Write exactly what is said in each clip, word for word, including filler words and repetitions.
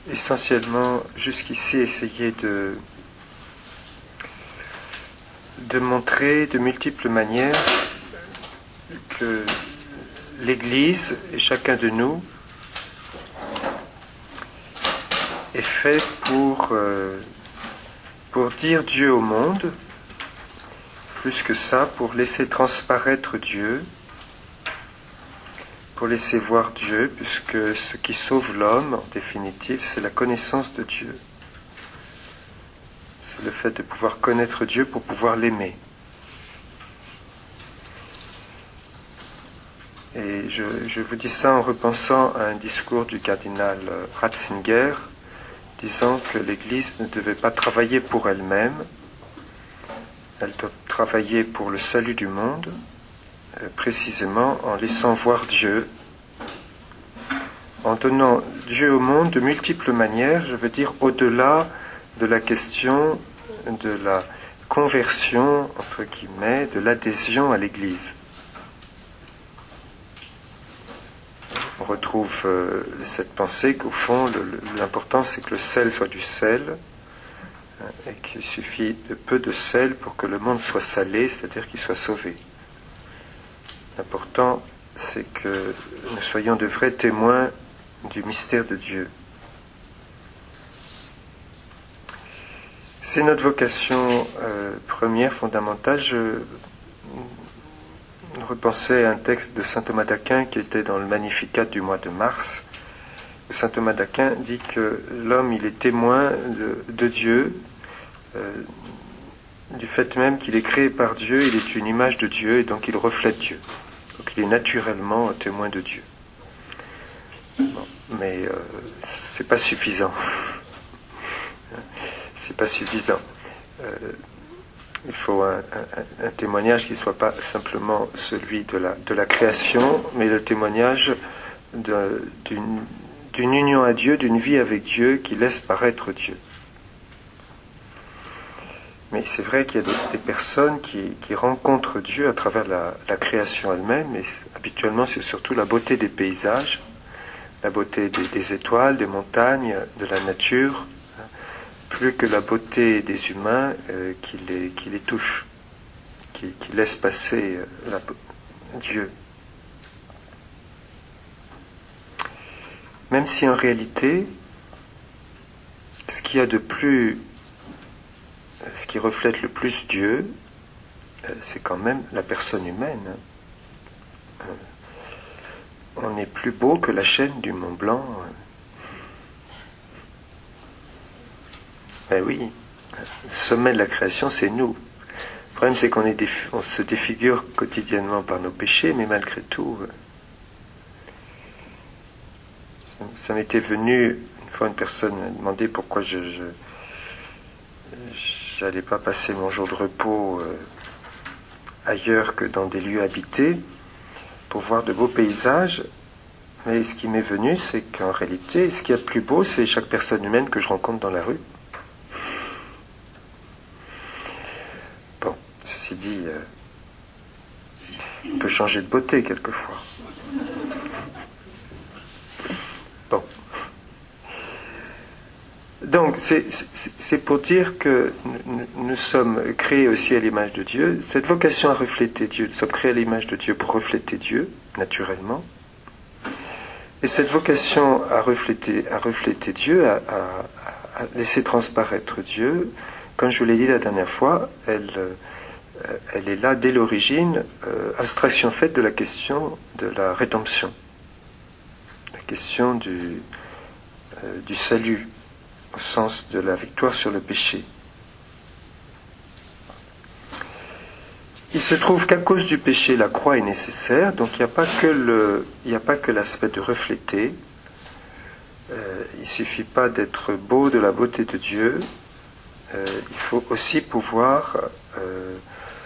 essentiellement jusqu'ici essayé de, de montrer de multiples manières que l'Église et chacun de nous est fait pour, euh, pour dire Dieu au monde, plus que ça, pour laisser transparaître Dieu, pour laisser voir Dieu, puisque ce qui sauve l'homme, en définitive, c'est la connaissance de Dieu. C'est le fait de pouvoir connaître Dieu pour pouvoir l'aimer. Et je, je vous dis ça en repensant à un discours du cardinal Ratzinger, disant que l'Église ne devait pas travailler pour elle-même, elle doit travailler pour le salut du monde, précisément en laissant voir Dieu, en donnant Dieu au monde de multiples manières, je veux dire au-delà de la question de la conversion, entre guillemets, de l'adhésion à l'Église. On retrouve euh, cette pensée qu'au fond, le, le, l'important c'est que le sel soit du sel, hein, et qu'il suffit de peu de sel pour que le monde soit salé, c'est-à-dire qu'il soit sauvé. L'important, c'est que nous soyons de vrais témoins du mystère de Dieu. C'est notre vocation euh, première, fondamentale. Je repensais à un texte de saint Thomas d'Aquin qui était dans le Magnificat du mois de mars. Saint Thomas d'Aquin dit que l'homme, il est témoin de, de Dieu, euh, du fait même qu'il est créé par Dieu, il est une image de Dieu et donc il reflète Dieu. Donc il est naturellement un témoin de Dieu. Bon, mais euh, c'est pas suffisant. c'est pas suffisant. Euh, il faut un, un, un témoignage qui ne soit pas simplement celui de la, de la création, mais le témoignage de, d'une, d'une union à Dieu, d'une vie avec Dieu qui laisse paraître Dieu. Mais c'est vrai qu'il y a des, des personnes qui, qui rencontrent Dieu à travers la, la création elle-même, et habituellement c'est surtout la beauté des paysages, la beauté des, des étoiles, des montagnes, de la nature, hein, plus que la beauté des humains euh, qui, les, qui les touche, qui, qui laisse passer euh, la, Dieu. Même si en réalité, ce qu'il y a de plus ce qui reflète le plus Dieu, c'est quand même la personne humaine. On est plus beau que la chaîne du Mont Blanc. Ben oui, le sommet de la création, c'est nous. Le problème, c'est qu'on est déf... on se défigure quotidiennement par nos péchés, mais malgré tout, ça m'était venu, une fois une personne m'a demandé pourquoi je... je j'allais pas passer mon jour de repos euh, ailleurs que dans des lieux habités pour voir de beaux paysages, mais ce qui m'est venu, c'est qu'en réalité, ce qu'il y a de plus beau, c'est chaque personne humaine que je rencontre dans la rue. Bon, ceci dit, euh, on peut changer de beauté quelquefois. Bon. Donc, c'est, c'est, c'est pour dire que nous, nous sommes créés aussi à l'image de Dieu. Cette vocation à refléter Dieu, nous sommes créés à l'image de Dieu pour refléter Dieu, naturellement. Et cette vocation à refléter, à refléter Dieu, à, à, à laisser transparaître Dieu, comme je vous l'ai dit la dernière fois, elle, elle est là dès l'origine, euh, abstraction faite de la question de la rédemption, la question du, euh, du salut, au sens de la victoire sur le péché. Il se trouve qu'à cause du péché, la croix est nécessaire, donc il n'y a pas que le, il n'y a pas que l'aspect de refléter. Euh, il ne suffit pas d'être beau de la beauté de Dieu. Euh, il faut aussi pouvoir euh,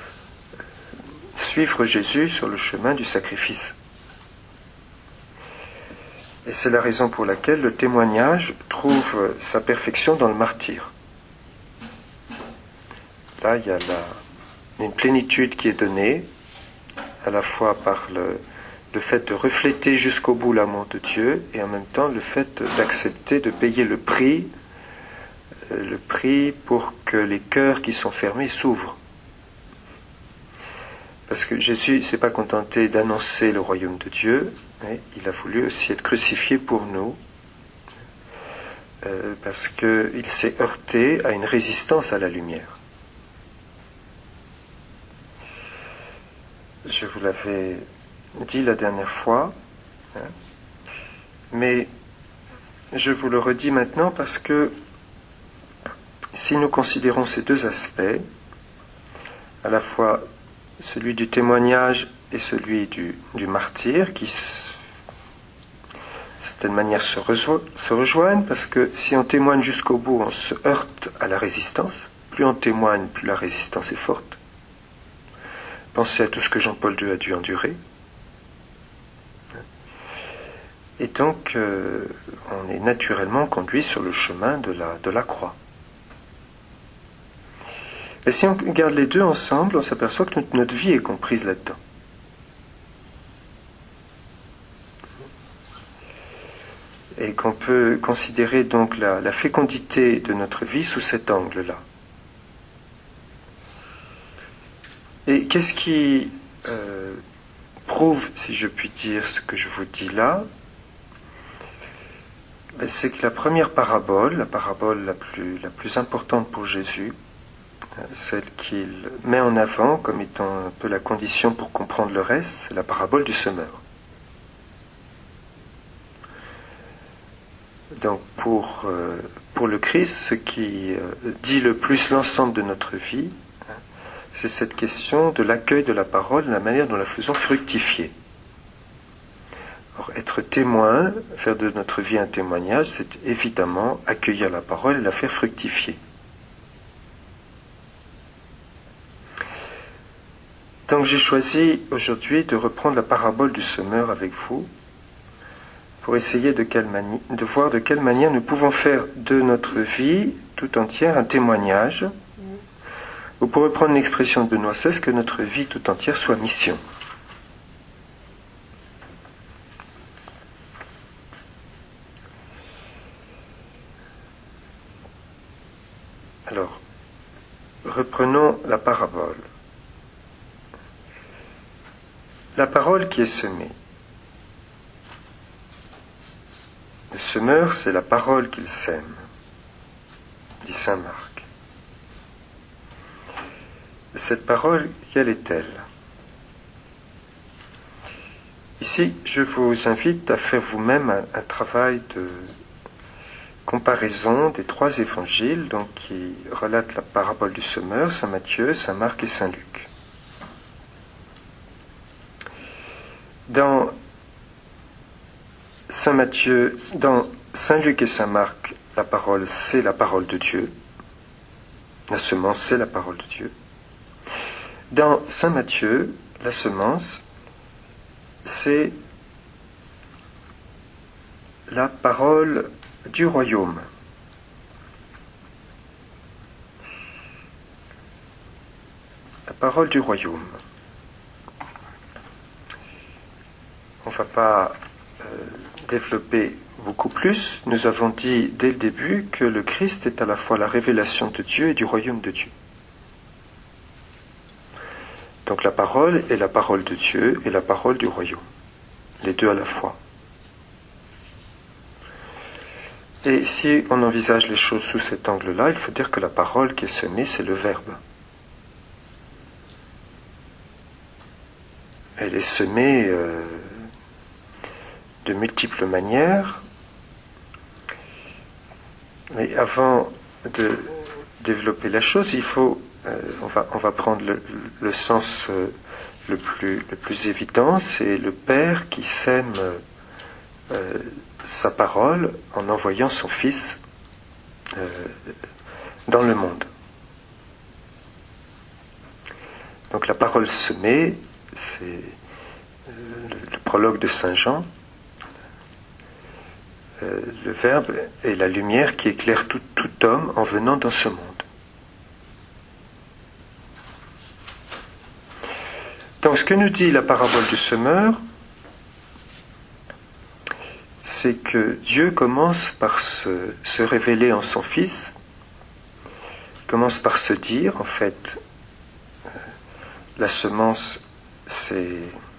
suivre Jésus sur le chemin du sacrifice. Et c'est la raison pour laquelle le témoignage trouve sa perfection dans le martyre. Là, il y a la, une plénitude qui est donnée, à la fois par le, le fait de refléter jusqu'au bout l'amour de Dieu et en même temps le fait d'accepter de payer le prix, le prix pour que les cœurs qui sont fermés s'ouvrent. Parce que Jésus ne s'est pas contenté d'annoncer le royaume de Dieu, mais il a voulu aussi être crucifié pour nous, euh, parce qu'il s'est heurté à une résistance à la lumière. Je vous l'avais dit la dernière fois, hein, mais je vous le redis maintenant parce que si nous considérons ces deux aspects, à la fois celui du témoignage et celui du, du martyr, qui, d'une certaine manière, se, rejo- se rejoignent, parce que si on témoigne jusqu'au bout, on se heurte à la résistance. Plus on témoigne, plus la résistance est forte. Pensez à tout ce que Jean-Paul deux a dû endurer. Et donc, euh, on est naturellement conduit sur le chemin de la, de la croix. Et si on regarde les deux ensemble, on s'aperçoit que notre, notre vie est comprise là-dedans. Et qu'on peut considérer donc la, la fécondité de notre vie sous cet angle-là. Et qu'est-ce qui euh, prouve, si je puis dire, ce que je vous dis là ? Ben, c'est que la première parabole, la parabole la plus, la plus importante pour Jésus, celle qu'il met en avant comme étant un peu la condition pour comprendre le reste, c'est la parabole du semeur. Donc pour, euh, pour le Christ, ce qui euh, dit le plus l'ensemble de notre vie, hein, c'est cette question de l'accueil de la parole, de la manière dont nous la faisons fructifier. Alors, être témoin, faire de notre vie un témoignage, c'est évidemment accueillir la parole et la faire fructifier. Donc j'ai choisi aujourd'hui de reprendre la parabole du semeur avec vous pour essayer de, quelle mani- de voir de quelle manière nous pouvons faire de notre vie tout entière un témoignage, ou pour reprendre l'expression de Benoît seize, que notre vie tout entière soit mission. Alors, reprenons la parabole. La parole qui est semée. Le semeur, c'est la parole qu'il sème, dit saint Marc. Cette parole, quelle est-elle ? Ici, je vous invite à faire vous-même un, un travail de comparaison des trois évangiles, donc qui relatent la parabole du semeur, saint Matthieu, saint Marc et saint Luc. Dans saint Matthieu, dans saint Luc et saint Marc, la parole, c'est la parole de Dieu. La semence, c'est la parole de Dieu. Dans saint Matthieu, la semence, c'est la parole du royaume. La parole du royaume. On ne va pas euh, développer beaucoup plus. Nous avons dit dès le début que le Christ est à la fois la révélation de Dieu et du royaume de Dieu. Donc la parole est la parole de Dieu et la parole du royaume. Les deux à la fois. Et si on envisage les choses sous cet angle-là, il faut dire que la parole qui est semée, c'est le Verbe. Elle est semée euh, de multiples manières. Mais avant de développer la chose, il faut, euh, on va, on va prendre le, le sens euh, le plus, le plus évident, c'est le Père qui sème euh, sa parole en envoyant son Fils euh, dans le monde. Donc la parole semée, c'est euh, le, le prologue de saint Jean. Euh, le Verbe est la lumière qui éclaire tout, tout homme en venant dans ce monde. Donc ce que nous dit la parabole du semeur, c'est que Dieu commence par se, se révéler en son Fils, commence par se dire, en fait, euh, la semence, c'est,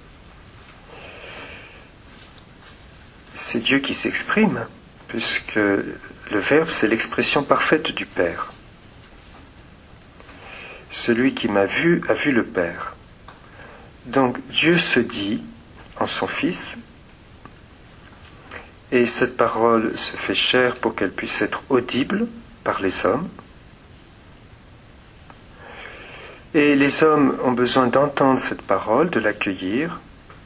c'est Dieu qui s'exprime, puisque le Verbe, c'est l'expression parfaite du Père. Celui qui m'a vu a vu le Père. Donc Dieu se dit en son Fils, et cette parole se fait chair pour qu'elle puisse être audible par les hommes. Et les hommes ont besoin d'entendre cette parole, de l'accueillir,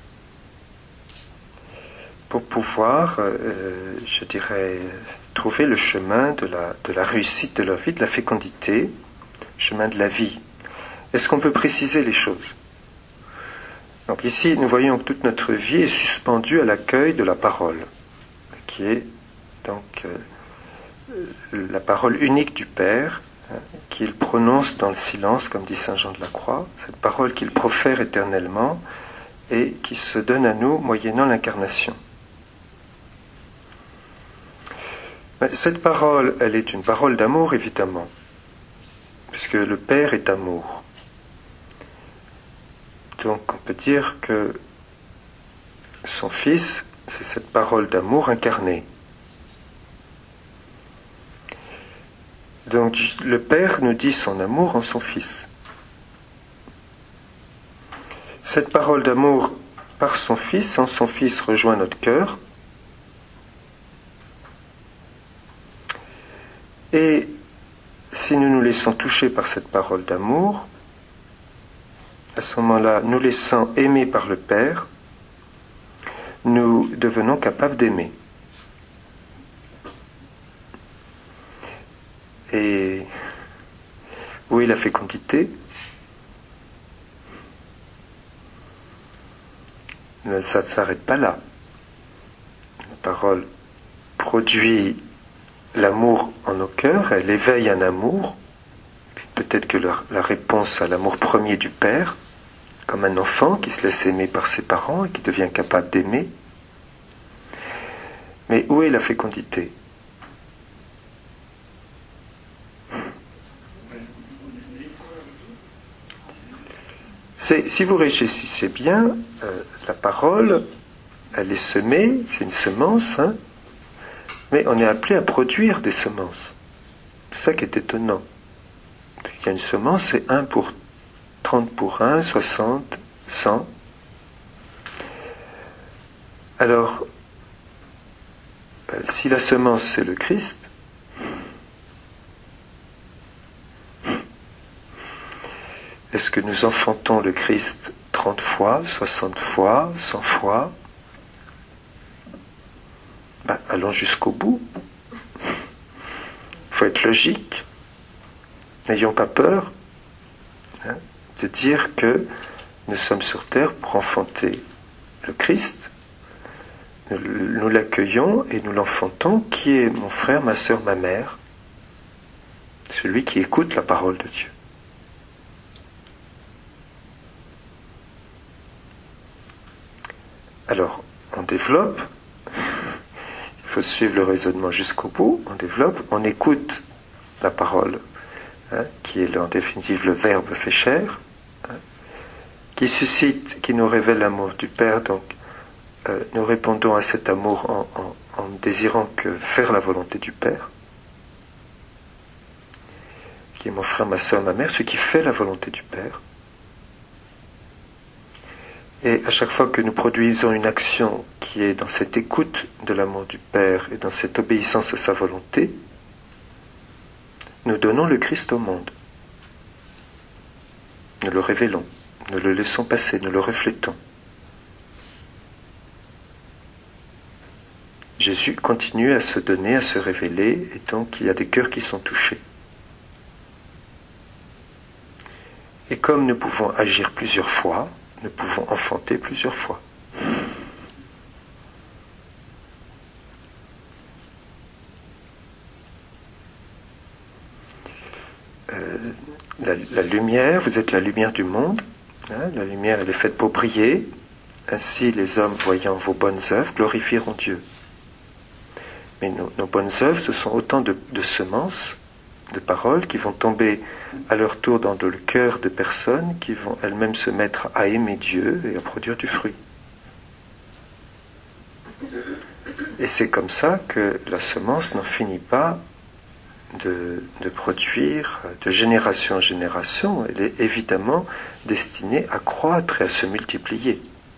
pour pouvoir, euh, je dirais, trouver le chemin de la, de la réussite de leur vie, de la fécondité, chemin de la vie. Est-ce qu'on peut préciser les choses ? Donc ici, nous voyons que toute notre vie est suspendue à l'accueil de la parole, qui est donc euh, la parole unique du Père, hein, qu'il prononce dans le silence, comme dit saint Jean de la Croix, cette parole qu'il profère éternellement et qui se donne à nous moyennant l'incarnation. Cette parole, elle est une parole d'amour, évidemment, puisque le Père est amour. Donc on peut dire que son Fils, c'est cette parole d'amour incarnée. Donc le Père nous dit son amour en son Fils. Cette parole d'amour par son Fils, en son Fils, rejoint notre cœur. Et si nous nous laissons toucher par cette parole d'amour, à ce moment-là, nous laissant aimer par le Père, nous devenons capables d'aimer. Et où est la fécondité ? Ça ne s'arrête pas là. La parole produit l'amour en nos cœurs, elle éveille un amour, peut-être que la, la réponse à l'amour premier du Père, comme un enfant qui se laisse aimer par ses parents et qui devient capable d'aimer. Mais où est la fécondité ? C'est, si vous réfléchissez bien, euh, la parole, elle est semée, c'est une semence, hein, mais on est appelé à produire des semences. C'est ça qui est étonnant. Il y a une semence, c'est un pour trente pour un, soixante, cent. Alors, si la semence c'est le Christ, est-ce que nous enfantons le Christ trente fois, soixante fois, cent fois ? Ben, allons jusqu'au bout. Il faut être logique. N'ayons pas peur, hein, de dire que nous sommes sur terre pour enfanter le Christ. Nous, nous l'accueillons et nous l'enfantons, qui est mon frère, ma sœur, ma mère, celui qui écoute la parole de Dieu. Alors, on développe, il faut suivre le raisonnement jusqu'au bout, on développe, on écoute la parole, hein, qui est en définitive le Verbe fait chair, hein, qui suscite, qui nous révèle l'amour du Père. Donc euh, nous répondons à cet amour en, en, en désirant que faire la volonté du Père, qui est mon frère, ma soeur, ma mère, ce qui fait la volonté du Père. Et à chaque fois que nous produisons une action qui est dans cette écoute de l'amour du Père et dans cette obéissance à sa volonté, nous donnons le Christ au monde. Nous le révélons, nous le laissons passer, nous le reflétons. Jésus continue à se donner, à se révéler, et donc il y a des cœurs qui sont touchés. Et comme nous pouvons agir plusieurs fois, nous pouvons enfanter plusieurs fois. Euh, la, la lumière, vous êtes la lumière du monde. Hein, la lumière, elle est faite pour briller. Ainsi, les hommes, voyant vos bonnes œuvres, glorifieront Dieu. Mais nos, nos bonnes œuvres, ce sont autant de, de semences, de paroles qui vont tomber à leur tour dans le cœur de personnes qui vont elles-mêmes se mettre à aimer Dieu et à produire du fruit. Et c'est comme ça que la semence n'en finit pas de, de produire de génération en génération. Elle est évidemment destinée à croître et à se multiplier.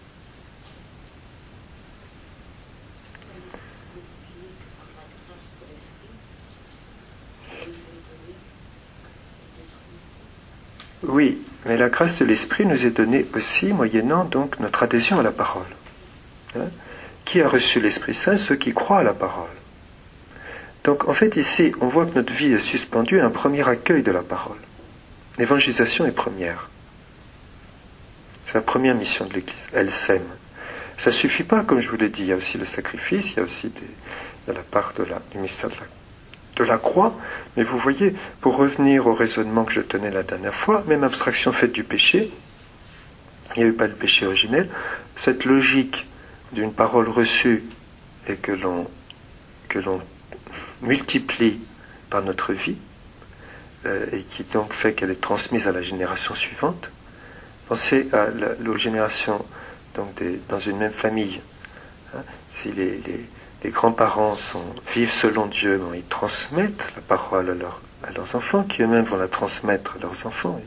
Oui, mais la grâce de l'Esprit nous est donnée aussi moyennant donc notre adhésion à la parole. Hein? Qui a reçu l'Esprit Saint? Ceux qui croient à la parole. Donc en fait ici, on voit que notre vie est suspendue à un premier accueil de la parole. L'évangélisation est première. C'est la première mission de l'Église. Elle sème. Ça ne suffit pas, comme je vous l'ai dit, il y a aussi le sacrifice, il y a aussi des, de la part de la, du mystère de la, de la croix. Mais vous voyez, pour revenir au raisonnement que je tenais la dernière fois, même abstraction faite du péché, il n'y a eu pas de péché originel, cette logique d'une parole reçue et que l'on, que l'on multiplie par notre vie, euh, et qui donc fait qu'elle est transmise à la génération suivante. Pensez à la, aux générations donc des, dans une même famille. Hein, si les, les, les grands-parents sont, vivent selon Dieu, bon, ils transmettent la parole à, leur, à leurs enfants, qui eux-mêmes vont la transmettre à leurs enfants.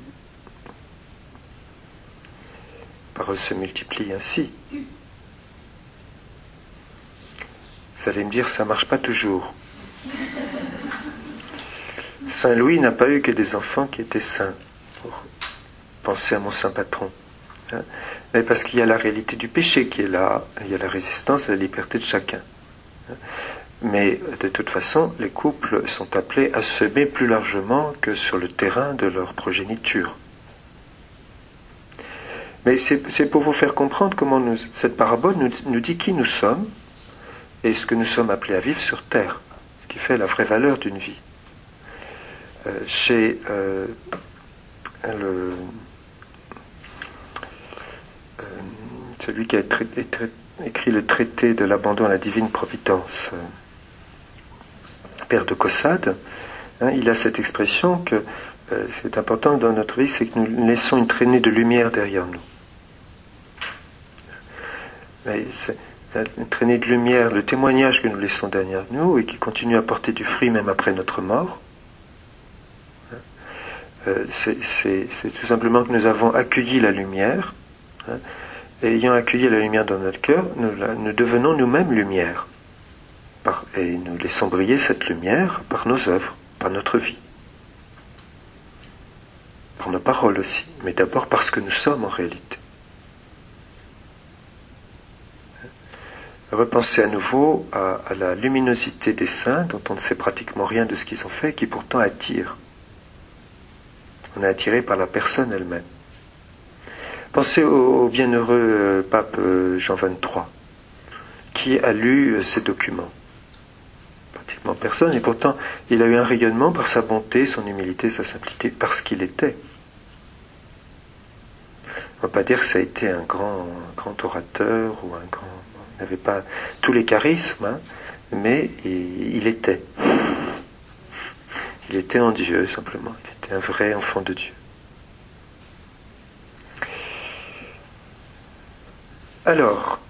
La parole se multiplie ainsi. Vous allez me dire, ça ne marche pas toujours. Saint Louis n'a pas eu que des enfants qui étaient saints, pour penser à mon saint patron. Hein, mais parce qu'il y a la réalité du péché qui est là, il y a la résistance à la liberté de chacun. Hein, mais de toute façon, les couples sont appelés à semer plus largement que sur le terrain de leur progéniture. Mais c'est, c'est pour vous faire comprendre comment nous, cette parabole nous, nous dit qui nous sommes et ce que nous sommes appelés à vivre sur terre, ce qui fait la vraie valeur d'une vie. Euh, chez euh, le, euh, celui qui a tra- tra- écrit le traité de l'abandon à la divine providence, euh, Père de Caussade, hein, il a cette expression que euh, c'est important dans notre vie, c'est que nous laissons une traînée de lumière derrière nous. Mais c'est une traînée de lumière, le témoignage que nous laissons derrière nous et qui continue à porter du fruit même après notre mort. Euh, c'est, c'est, c'est tout simplement que nous avons accueilli la lumière, hein, et ayant accueilli la lumière dans notre cœur, nous, la, nous devenons nous-mêmes lumière. Par, et nous laissons briller cette lumière par nos œuvres, par notre vie. Par nos paroles aussi, mais d'abord parce que nous sommes en réalité. Repensez à nouveau à, à la luminosité des saints, dont on ne sait pratiquement rien de ce qu'ils ont fait, qui pourtant attire. On est attiré par la personne elle-même. Pensez au, au bienheureux euh, pape euh, Jean vingt-trois, qui a lu euh, ces documents. Pratiquement personne, et pourtant il a eu un rayonnement par sa bonté, son humilité, sa simplicité, parce qu'il était. On ne va pas dire que ça a été un grand, un grand orateur, ou un grand... Il n'avait pas tous les charismes, hein, mais il, il était. Il était en Dieu, simplement. Il était un vrai enfant de Dieu. Alors,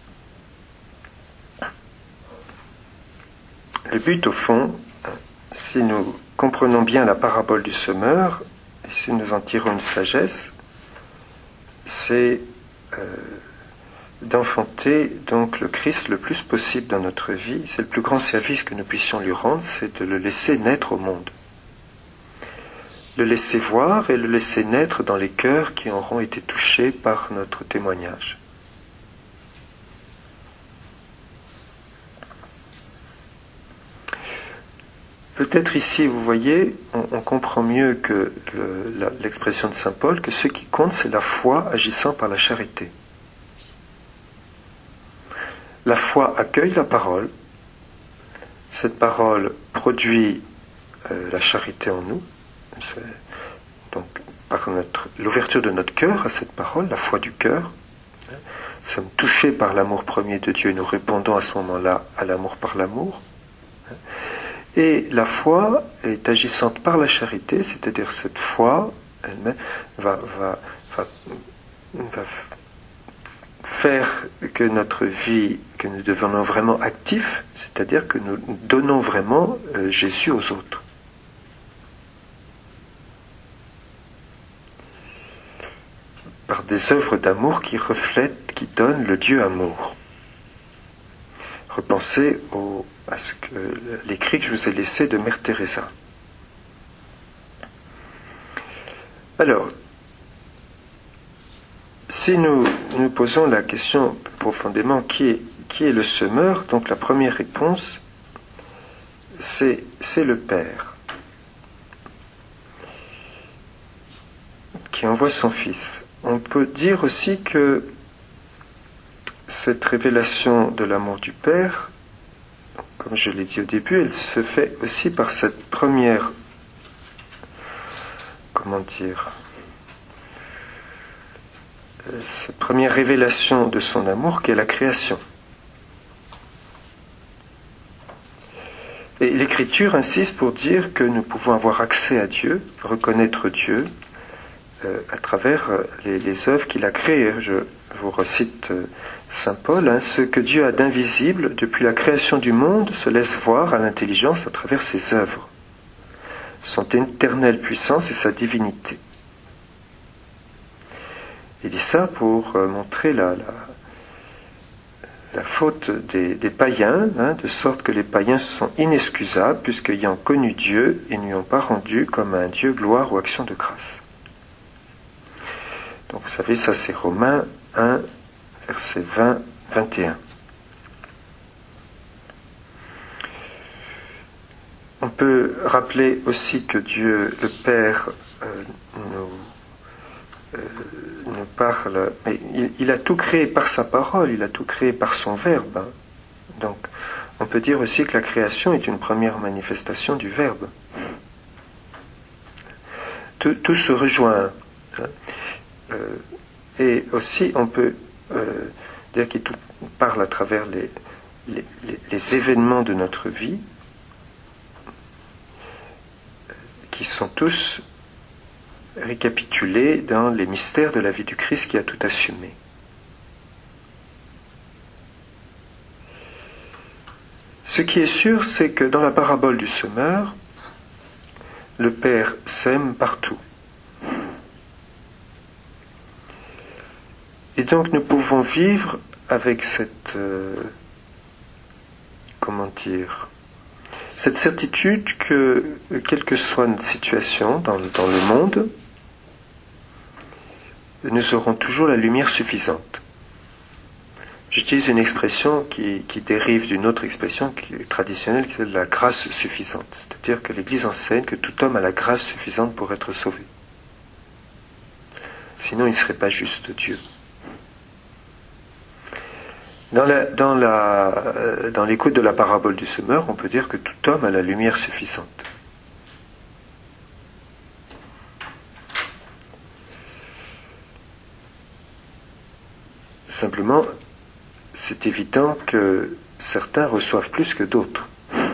le but, au fond, si nous comprenons bien la parabole du semeur, et si nous en tirons une sagesse, c'est euh, d'enfanter donc le Christ le plus possible dans notre vie. C'est le plus grand service que nous puissions lui rendre, c'est de le laisser naître au monde. Le laisser voir et le laisser naître dans les cœurs qui auront été touchés par notre témoignage. Peut-être ici, vous voyez, on, on comprend mieux que le, la, l'expression de saint Paul, que ce qui compte, c'est la foi agissant par la charité. La foi accueille la parole, cette parole produit euh, la charité en nous, c'est donc par notre, l'ouverture de notre cœur à cette parole, la foi du cœur. Hein, nous sommes touchés par l'amour premier de Dieu et nous répondons à ce moment-là à l'amour par l'amour. Et la foi est agissante par la charité, c'est-à-dire cette foi elle-même va, va, va, va faire que notre vie, que nous devenons vraiment actifs, c'est-à-dire que nous donnons vraiment euh, Jésus aux autres. Par des œuvres d'amour qui reflètent, qui donnent le Dieu amour. Repensez au, à ce que l'écrit que je vous ai laissé de Mère Teresa. Alors, si nous nous posons la question profondément qui est, qui est le semeur, donc la première réponse, c'est, c'est le Père qui envoie son Fils. On peut dire aussi que cette révélation de l'amour du Père, comme je l'ai dit au début, elle se fait aussi par cette première, comment dire, cette première révélation de son amour qui est la création. Et l'Écriture insiste pour dire que nous pouvons avoir accès à Dieu, reconnaître Dieu euh, à travers les, les œuvres qu'il a créées. Je vous recite euh, Saint Paul, hein, ce que Dieu a d'invisible depuis la création du monde se laisse voir à l'intelligence à travers ses œuvres, son éternelle puissance et sa divinité. Il dit ça pour euh, montrer la, la, la faute des, des païens, hein, de sorte que les païens sont inexcusables, puisqu'ayant connu Dieu, ils ne lui ont pas rendu comme un Dieu gloire ou action de grâce. Donc vous savez, ça c'est Romains un, versets vingt à vingt et un. On peut rappeler aussi que Dieu, le Père, euh, nous Euh, nous parle, mais il, il a tout créé par sa parole, il a tout créé par son verbe. Hein. Donc, on peut dire aussi que la création est une première manifestation du verbe. Tout, tout se rejoint. Hein. Euh, et aussi, on peut euh, dire qu'il parle à travers les, les, les, les événements de notre vie, qui sont tous récapitulé dans les mystères de la vie du Christ qui a tout assumé. Ce qui est sûr, c'est que dans la parabole du semeur, le Père sème partout. Et donc nous pouvons vivre avec cette, euh, comment dire, cette certitude que, quelle que soit notre situation dans, dans le monde, nous aurons toujours la lumière suffisante. J'utilise une expression qui, qui dérive d'une autre expression qui est traditionnelle, qui est la grâce suffisante. C'est-à-dire que l'Église enseigne que tout homme a la grâce suffisante pour être sauvé. Sinon, il ne serait pas juste Dieu. Dans, la, dans, la, dans l'écoute de la parabole du semeur, on peut dire que tout homme a la lumière suffisante. Simplement, c'est évident que certains reçoivent plus que d'autres.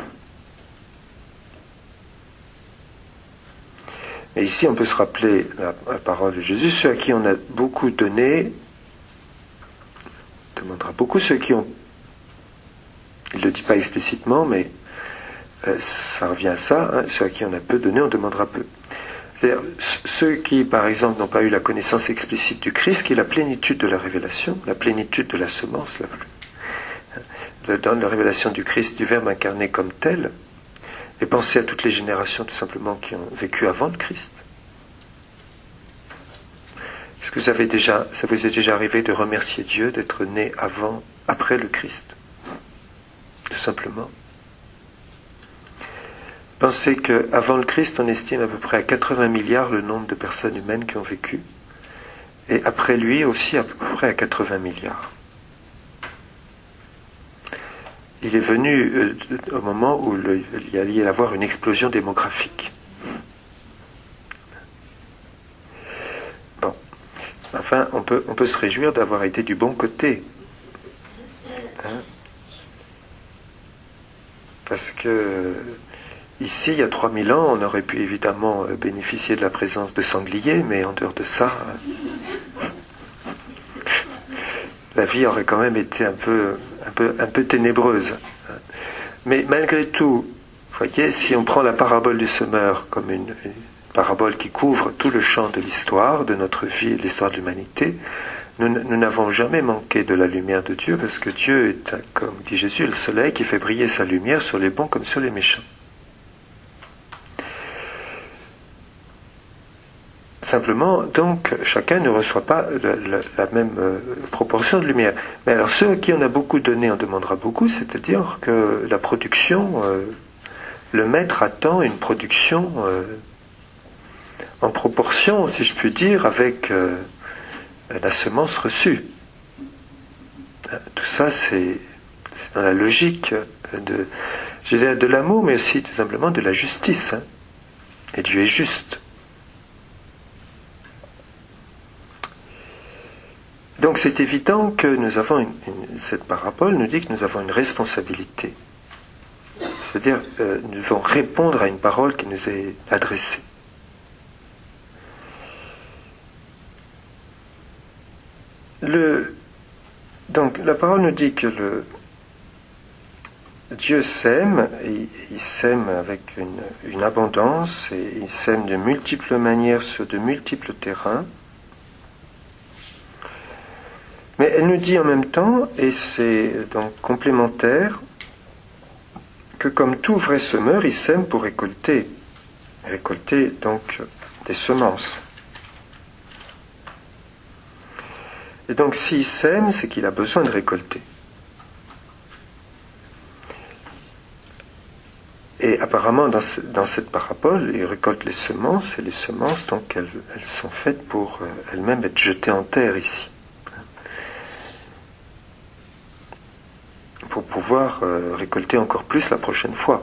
Et ici, on peut se rappeler la, la parole de Jésus, ceux à qui on a beaucoup donné, demandera beaucoup, ceux qui ont, il ne le dit pas explicitement, mais euh, ça revient à ça, hein, ceux à qui on a peu donné, on demandera peu. C'est-à-dire, ceux qui, par exemple, n'ont pas eu la connaissance explicite du Christ, qui est la plénitude de la révélation, la plénitude de la semence, la plus, dans la révélation du Christ, du Verbe incarné comme tel, et pensez à toutes les générations, tout simplement, qui ont vécu avant le Christ. Est-ce que vous avez déjà, ça vous est déjà arrivé de remercier Dieu d'être né avant, après le Christ? Tout simplement. Pensez qu'avant le Christ, on estime à peu près à quatre-vingts milliards le nombre de personnes humaines qui ont vécu, et après lui aussi à peu près à quatre-vingts milliards. Il est venu euh, au moment où le, il y allait y avoir une explosion démographique. Bon, enfin, on peut, on peut se réjouir d'avoir été du bon côté. Hein? Parce parce que ici, il y a trois mille ans, on aurait pu évidemment bénéficier de la présence de sangliers, mais en dehors de ça, la vie aurait quand même été un peu, un peu, un peu ténébreuse. Mais malgré tout, vous voyez, si on prend la parabole du semeur comme une, une parabole qui couvre tout le champ de l'histoire, de notre vie et de l'histoire de l'humanité, nous, nous n'avons jamais manqué de la lumière de Dieu, parce que Dieu est, comme dit Jésus, le soleil qui fait briller sa lumière sur les bons comme sur les méchants. Simplement, donc, chacun ne reçoit pas la, la, la même euh, proportion de lumière. Mais alors, ceux à qui on a beaucoup donné, on demandera beaucoup, c'est-à-dire que la production, euh, le maître attend une production euh, en proportion, si je puis dire, avec euh, la semence reçue. Tout ça, c'est, c'est dans la logique de, je dirais, de l'amour, mais aussi tout simplement de la justice. Hein. Et Dieu est juste. Donc c'est évident que nous avons une, une, cette parabole nous dit que nous avons une responsabilité. C'est-à-dire, euh, nous devons répondre à une parole qui nous est adressée. Le, donc la parole nous dit que le, Dieu sème, et il sème avec une, une abondance, et il sème de multiples manières sur de multiples terrains. Mais elle nous dit en même temps, et c'est donc complémentaire, que comme tout vrai semeur, il sème pour récolter. Récolter donc des semences. Et donc s'il sème, c'est qu'il a besoin de récolter. Et apparemment, dans, ce, dans cette parabole, il récolte les semences, et les semences, donc, elles, elles sont faites pour euh, elles-mêmes être jetées en terre ici. Pour pouvoir euh, récolter encore plus la prochaine fois.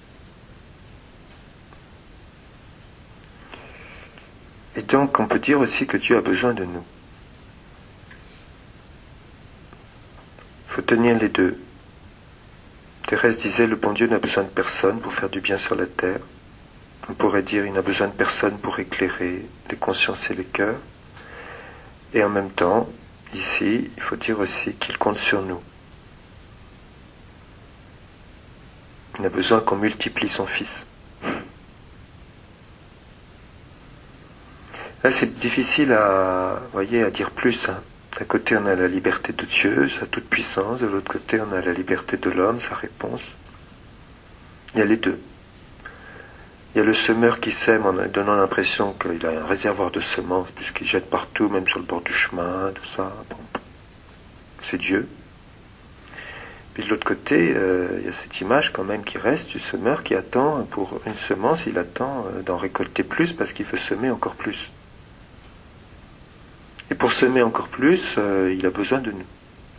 Et donc, on peut dire aussi que Dieu a besoin de nous. Il faut tenir les deux. Thérèse disait, le bon Dieu n'a besoin de personne pour faire du bien sur la terre. On pourrait dire, il n'a besoin de personne pour éclairer les consciences et les cœurs. Et en même temps, ici, il faut dire aussi qu'il compte sur nous. Il n'a besoin qu'on multiplie son Fils. Là, c'est difficile à, voyez, à dire plus. Hein. D'un côté, on a la liberté de Dieu, sa toute-puissance. De l'autre côté, on a la liberté de l'homme, sa réponse. Il y a les deux. Il y a le semeur qui sème en donnant l'impression qu'il a un réservoir de semences, puisqu'il jette partout, même sur le bord du chemin, tout ça. Bon. C'est Dieu. Puis de l'autre côté, euh, il y a cette image quand même qui reste du semeur qui attend pour une semence, il attend euh, d'en récolter plus parce qu'il veut semer encore plus. Et pour semer encore plus, euh, il a besoin de nous.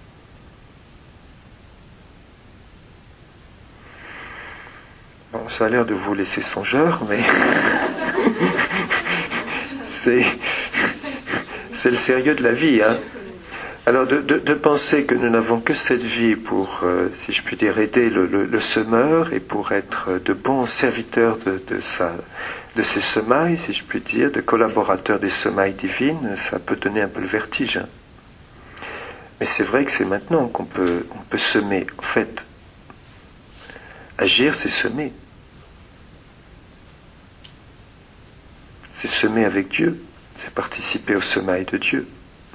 Bon, ça a l'air de vous laisser songeur, mais c'est, c'est le sérieux de la vie, hein. Alors de, de, de penser que nous n'avons que cette vie pour, euh, si je puis dire, aider le, le, le semeur et pour être de bons serviteurs de, de, sa, de ses semailles, si je puis dire, de collaborateurs des semailles divines, ça peut donner un peu le vertige. Hein. Mais c'est vrai que c'est maintenant qu'on peut, on peut semer. En fait, agir, c'est semer. C'est semer avec Dieu, c'est participer aux semailles de Dieu.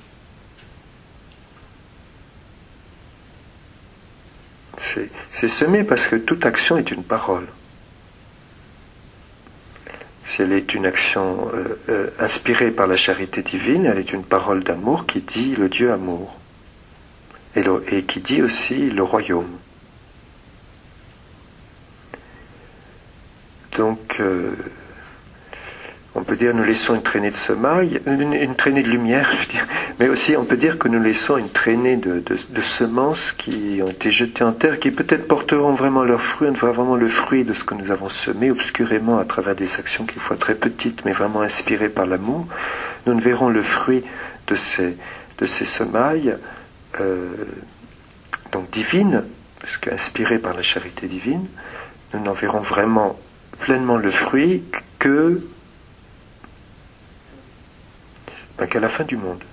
C'est, c'est semer parce que toute action est une parole. Si elle est une action euh, euh, inspirée par la charité divine, elle est une parole d'amour qui dit le Dieu amour. Et, le, et qui dit aussi le royaume. Donc, euh, on peut dire nous laissons une traînée de semailles, une, une traînée de lumière, je veux dire, mais aussi on peut dire que nous laissons une traînée de, de, de semences qui ont été jetées en terre, qui peut-être porteront vraiment leurs fruits, on verra vraiment le fruit de ce que nous avons semé obscurément à travers des actions qui fois très petites, mais vraiment inspirées par l'amour. Nous ne verrons le fruit de ces, de ces semailles, euh, donc divines, parce qu'inspirées par la charité divine, nous n'en verrons vraiment pleinement le fruit que ben, qu'à la fin du monde.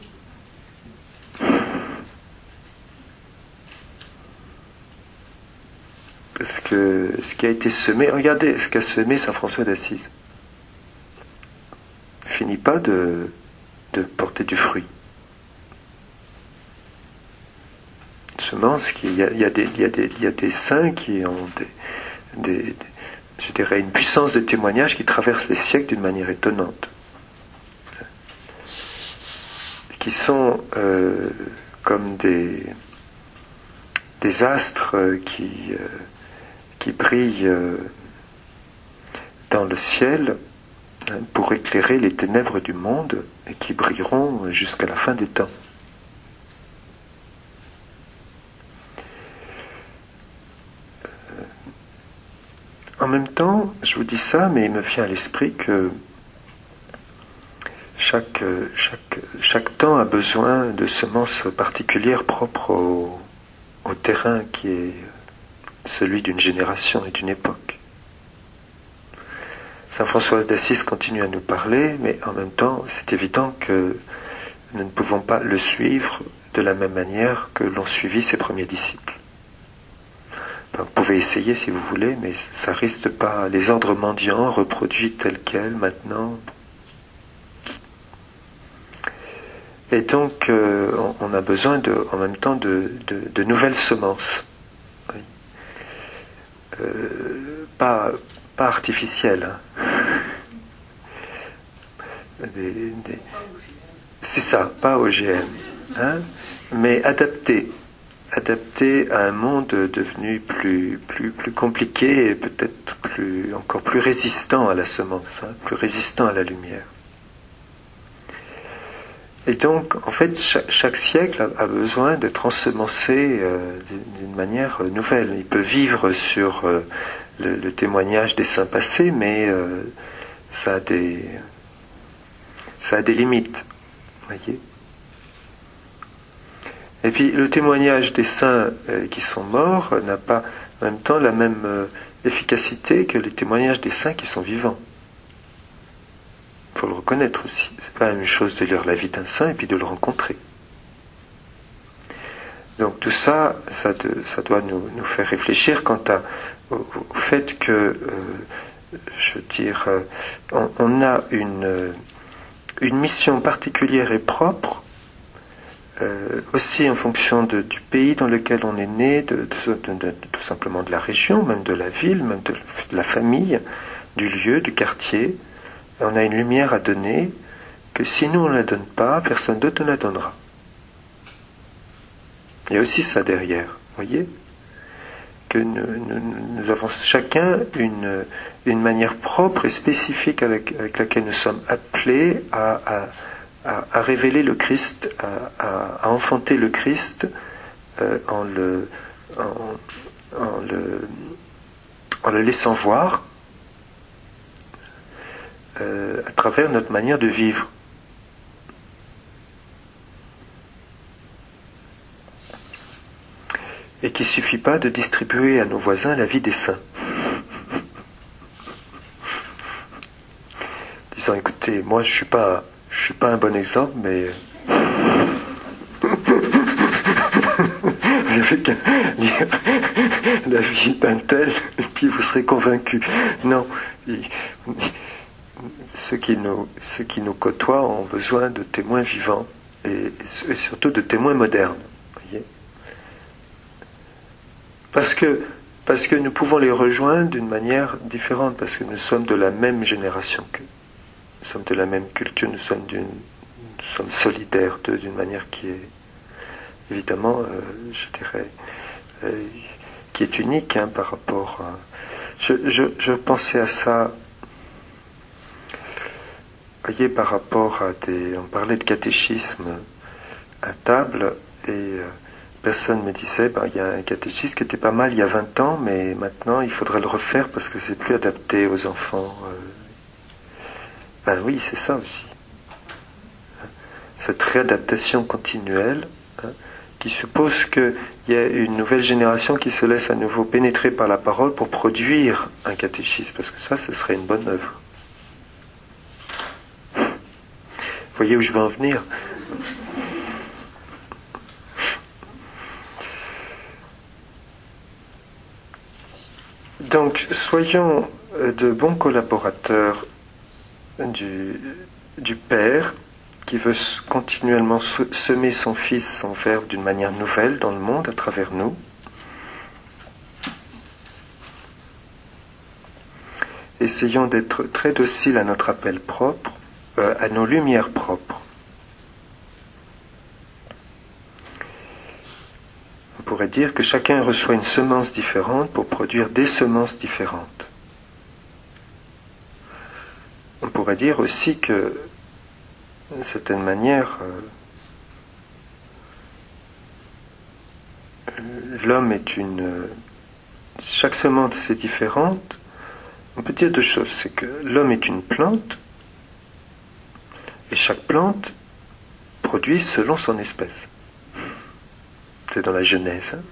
Parce que ce qui a été semé, regardez ce qu'a semé saint François d'Assise. Il ne finit pas de, de porter du fruit. Semence, il y a, il y a, des, il y a, des, il y a des saints qui ont des, des, des, je dirais, une puissance de témoignage qui traverse les siècles d'une manière étonnante. Qui sont euh, comme des, des astres qui, euh, qui brillent euh, dans le ciel hein, pour éclairer les ténèbres du monde et qui brilleront jusqu'à la fin des temps. En même temps, je vous dis ça, mais il me vient à l'esprit que chaque, chaque, chaque temps a besoin de semences particulières propres au, au terrain qui est celui d'une génération et d'une époque. Saint François d'Assise continue à nous parler, mais en même temps, c'est évident que nous ne pouvons pas le suivre de la même manière que l'ont suivi ses premiers disciples. Vous pouvez essayer si vous voulez, mais ça risque pas. Les ordres mendiants reproduits tels quels maintenant. Et donc, euh, on a besoin de, en même temps de, de, de nouvelles semences. Oui. Euh, pas, pas artificielles. Hein. Des, des... C'est ça, pas O G M. Hein, mais adaptées. Adapté à un monde devenu plus, plus, plus compliqué et peut-être plus, encore plus résistant à la semence, hein, plus résistant à la lumière. Et donc, en fait, chaque, chaque siècle a, a besoin d'être ensemencé euh, d'une manière nouvelle. Il peut vivre sur euh, le, le témoignage des saints passés, mais euh, ça a des, ça a des limites, voyez. Et puis le témoignage des saints euh, qui sont morts euh, n'a pas en même temps la même euh, efficacité que les témoignages des saints qui sont vivants. Il faut le reconnaître aussi. C'est pas la même chose de lire la vie d'un saint et puis de le rencontrer. Donc tout ça, ça, de, ça doit nous, nous faire réfléchir quant à, au, au fait que, euh, je veux dire, euh, on, on a une, une mission particulière et propre. Euh, aussi en fonction de, du pays dans lequel on est né, de, de, de, de, tout simplement de la région, même de la ville, même de, de la famille, du lieu, du quartier. Et on a une lumière à donner que si nous on ne la donne pas, personne d'autre ne la donnera. Il y a aussi ça derrière, voyez, que nous, nous, nous avons chacun une, une manière propre et spécifique avec, avec laquelle nous sommes appelés à, à À, à révéler le Christ, à, à, à enfanter le Christ euh, en, le, en, en, le, en le laissant voir euh, à travers notre manière de vivre. Et qu'il ne suffit pas de distribuer à nos voisins la vie des saints. Disant, écoutez, moi je ne suis pas... Je suis pas un bon exemple, mais vous avez qu'à lire la vie d'un tel, et puis vous serez convaincu. Non, ceux qui nous, ceux qui nous côtoient ont besoin de témoins vivants et, et surtout de témoins modernes. Voyez, parce que parce que nous pouvons les rejoindre d'une manière différente, parce que nous sommes de la même génération qu'eux. Nous sommes de la même culture, nous sommes, d'une, nous sommes solidaires d'eux d'une manière qui est évidemment, euh, je dirais, euh, qui est unique hein, par rapport à... Je, je, je pensais à ça, vous voyez, par rapport à des... On parlait de catéchisme à table et euh, personne me disait, ben, il y a un catéchisme qui était pas mal il y a vingt ans, mais maintenant il faudrait le refaire parce que c'est plus adapté aux enfants. Euh, Ben oui, c'est ça aussi. Cette réadaptation continuelle hein, qui suppose qu'il y a une nouvelle génération qui se laisse à nouveau pénétrer par la parole pour produire un catéchisme, parce que ça, ce serait une bonne œuvre. Vous voyez où je veux en venir ? Donc, soyons de bons collaborateurs du, du Père, qui veut continuellement semer son Fils, son Verbe, d'une manière nouvelle dans le monde, à travers nous. Essayons d'être très dociles à notre appel propre, euh, à nos lumières propres. On pourrait dire que chacun reçoit une semence différente pour produire des semences différentes. On pourrait dire aussi que d'une certaine manière, euh, l'homme est une... Euh, chaque semence est différente. On peut dire deux choses. C'est que l'homme est une plante, et chaque plante produit selon son espèce. C'est dans la Genèse. Hein.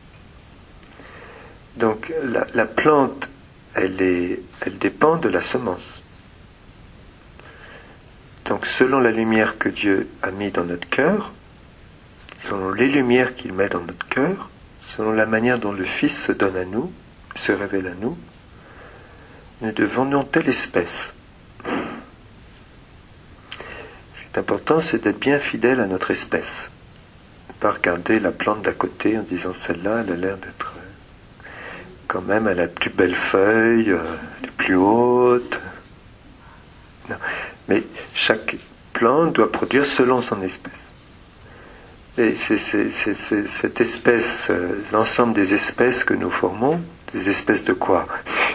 Donc la, la plante, elle, est, elle dépend de la semence. Donc, selon la lumière que Dieu a mis dans notre cœur, selon les lumières qu'il met dans notre cœur, selon la manière dont le Fils se donne à nous, se révèle à nous, nous devenons telle espèce. Ce qui est important, c'est d'être bien fidèle à notre espèce. Ne pas regarder la plante d'à côté en disant celle-là, elle a l'air d'être quand même, elle a les plus belles feuilles, les plus hautes. Non. Mais chaque plante doit produire selon son espèce. Et c'est, c'est, c'est, c'est cette espèce, euh, l'ensemble des espèces que nous formons, des espèces de quoi ?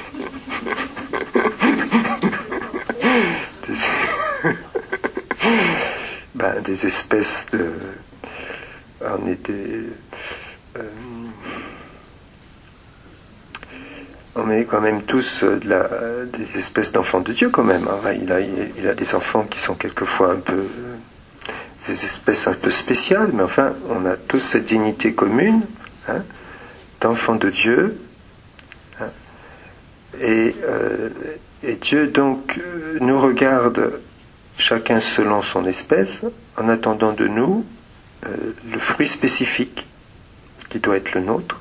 des, ben, des espèces de... On était... Euh, on est quand même tous de la, des espèces d'enfants de Dieu quand même. Hein. Il, a, il a des enfants qui sont quelquefois un peu... des espèces un peu spéciales, mais enfin, on a tous cette dignité commune, hein, d'enfants de Dieu. Hein, et, euh, et Dieu, donc, nous regarde chacun selon son espèce, en attendant de nous euh, le fruit spécifique qui doit être le nôtre.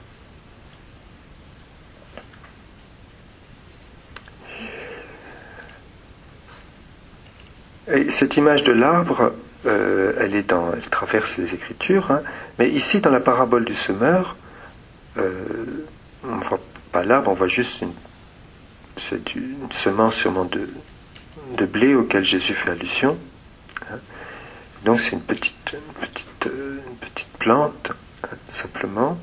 Et cette image de l'arbre, euh, elle est dans, elle traverse les Écritures, hein, mais ici dans la parabole du semeur, euh, on ne voit pas l'arbre, on voit juste une, c'est une semence sûrement de, de blé auquel Jésus fait allusion. Hein. Donc c'est une petite, une petite, une petite plante, hein, simplement.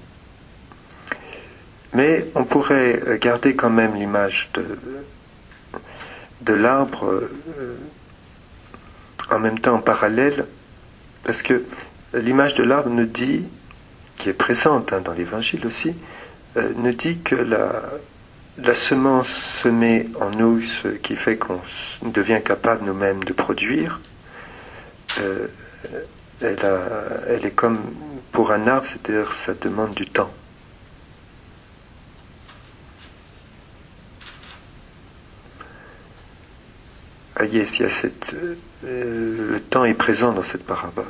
Mais on pourrait garder quand même l'image de, de l'arbre. Euh, en même temps en parallèle, parce que l'image de l'arbre nous dit, qui est présente hein, dans l'Évangile aussi, euh, nous dit que la, la semence semée en nous, ce qui fait qu'on devient capable nous-mêmes de produire, euh, elle, a, elle est comme pour un arbre, c'est-à-dire ça demande du temps. Voyez, il y a cette, euh, le temps est présent dans cette parabole.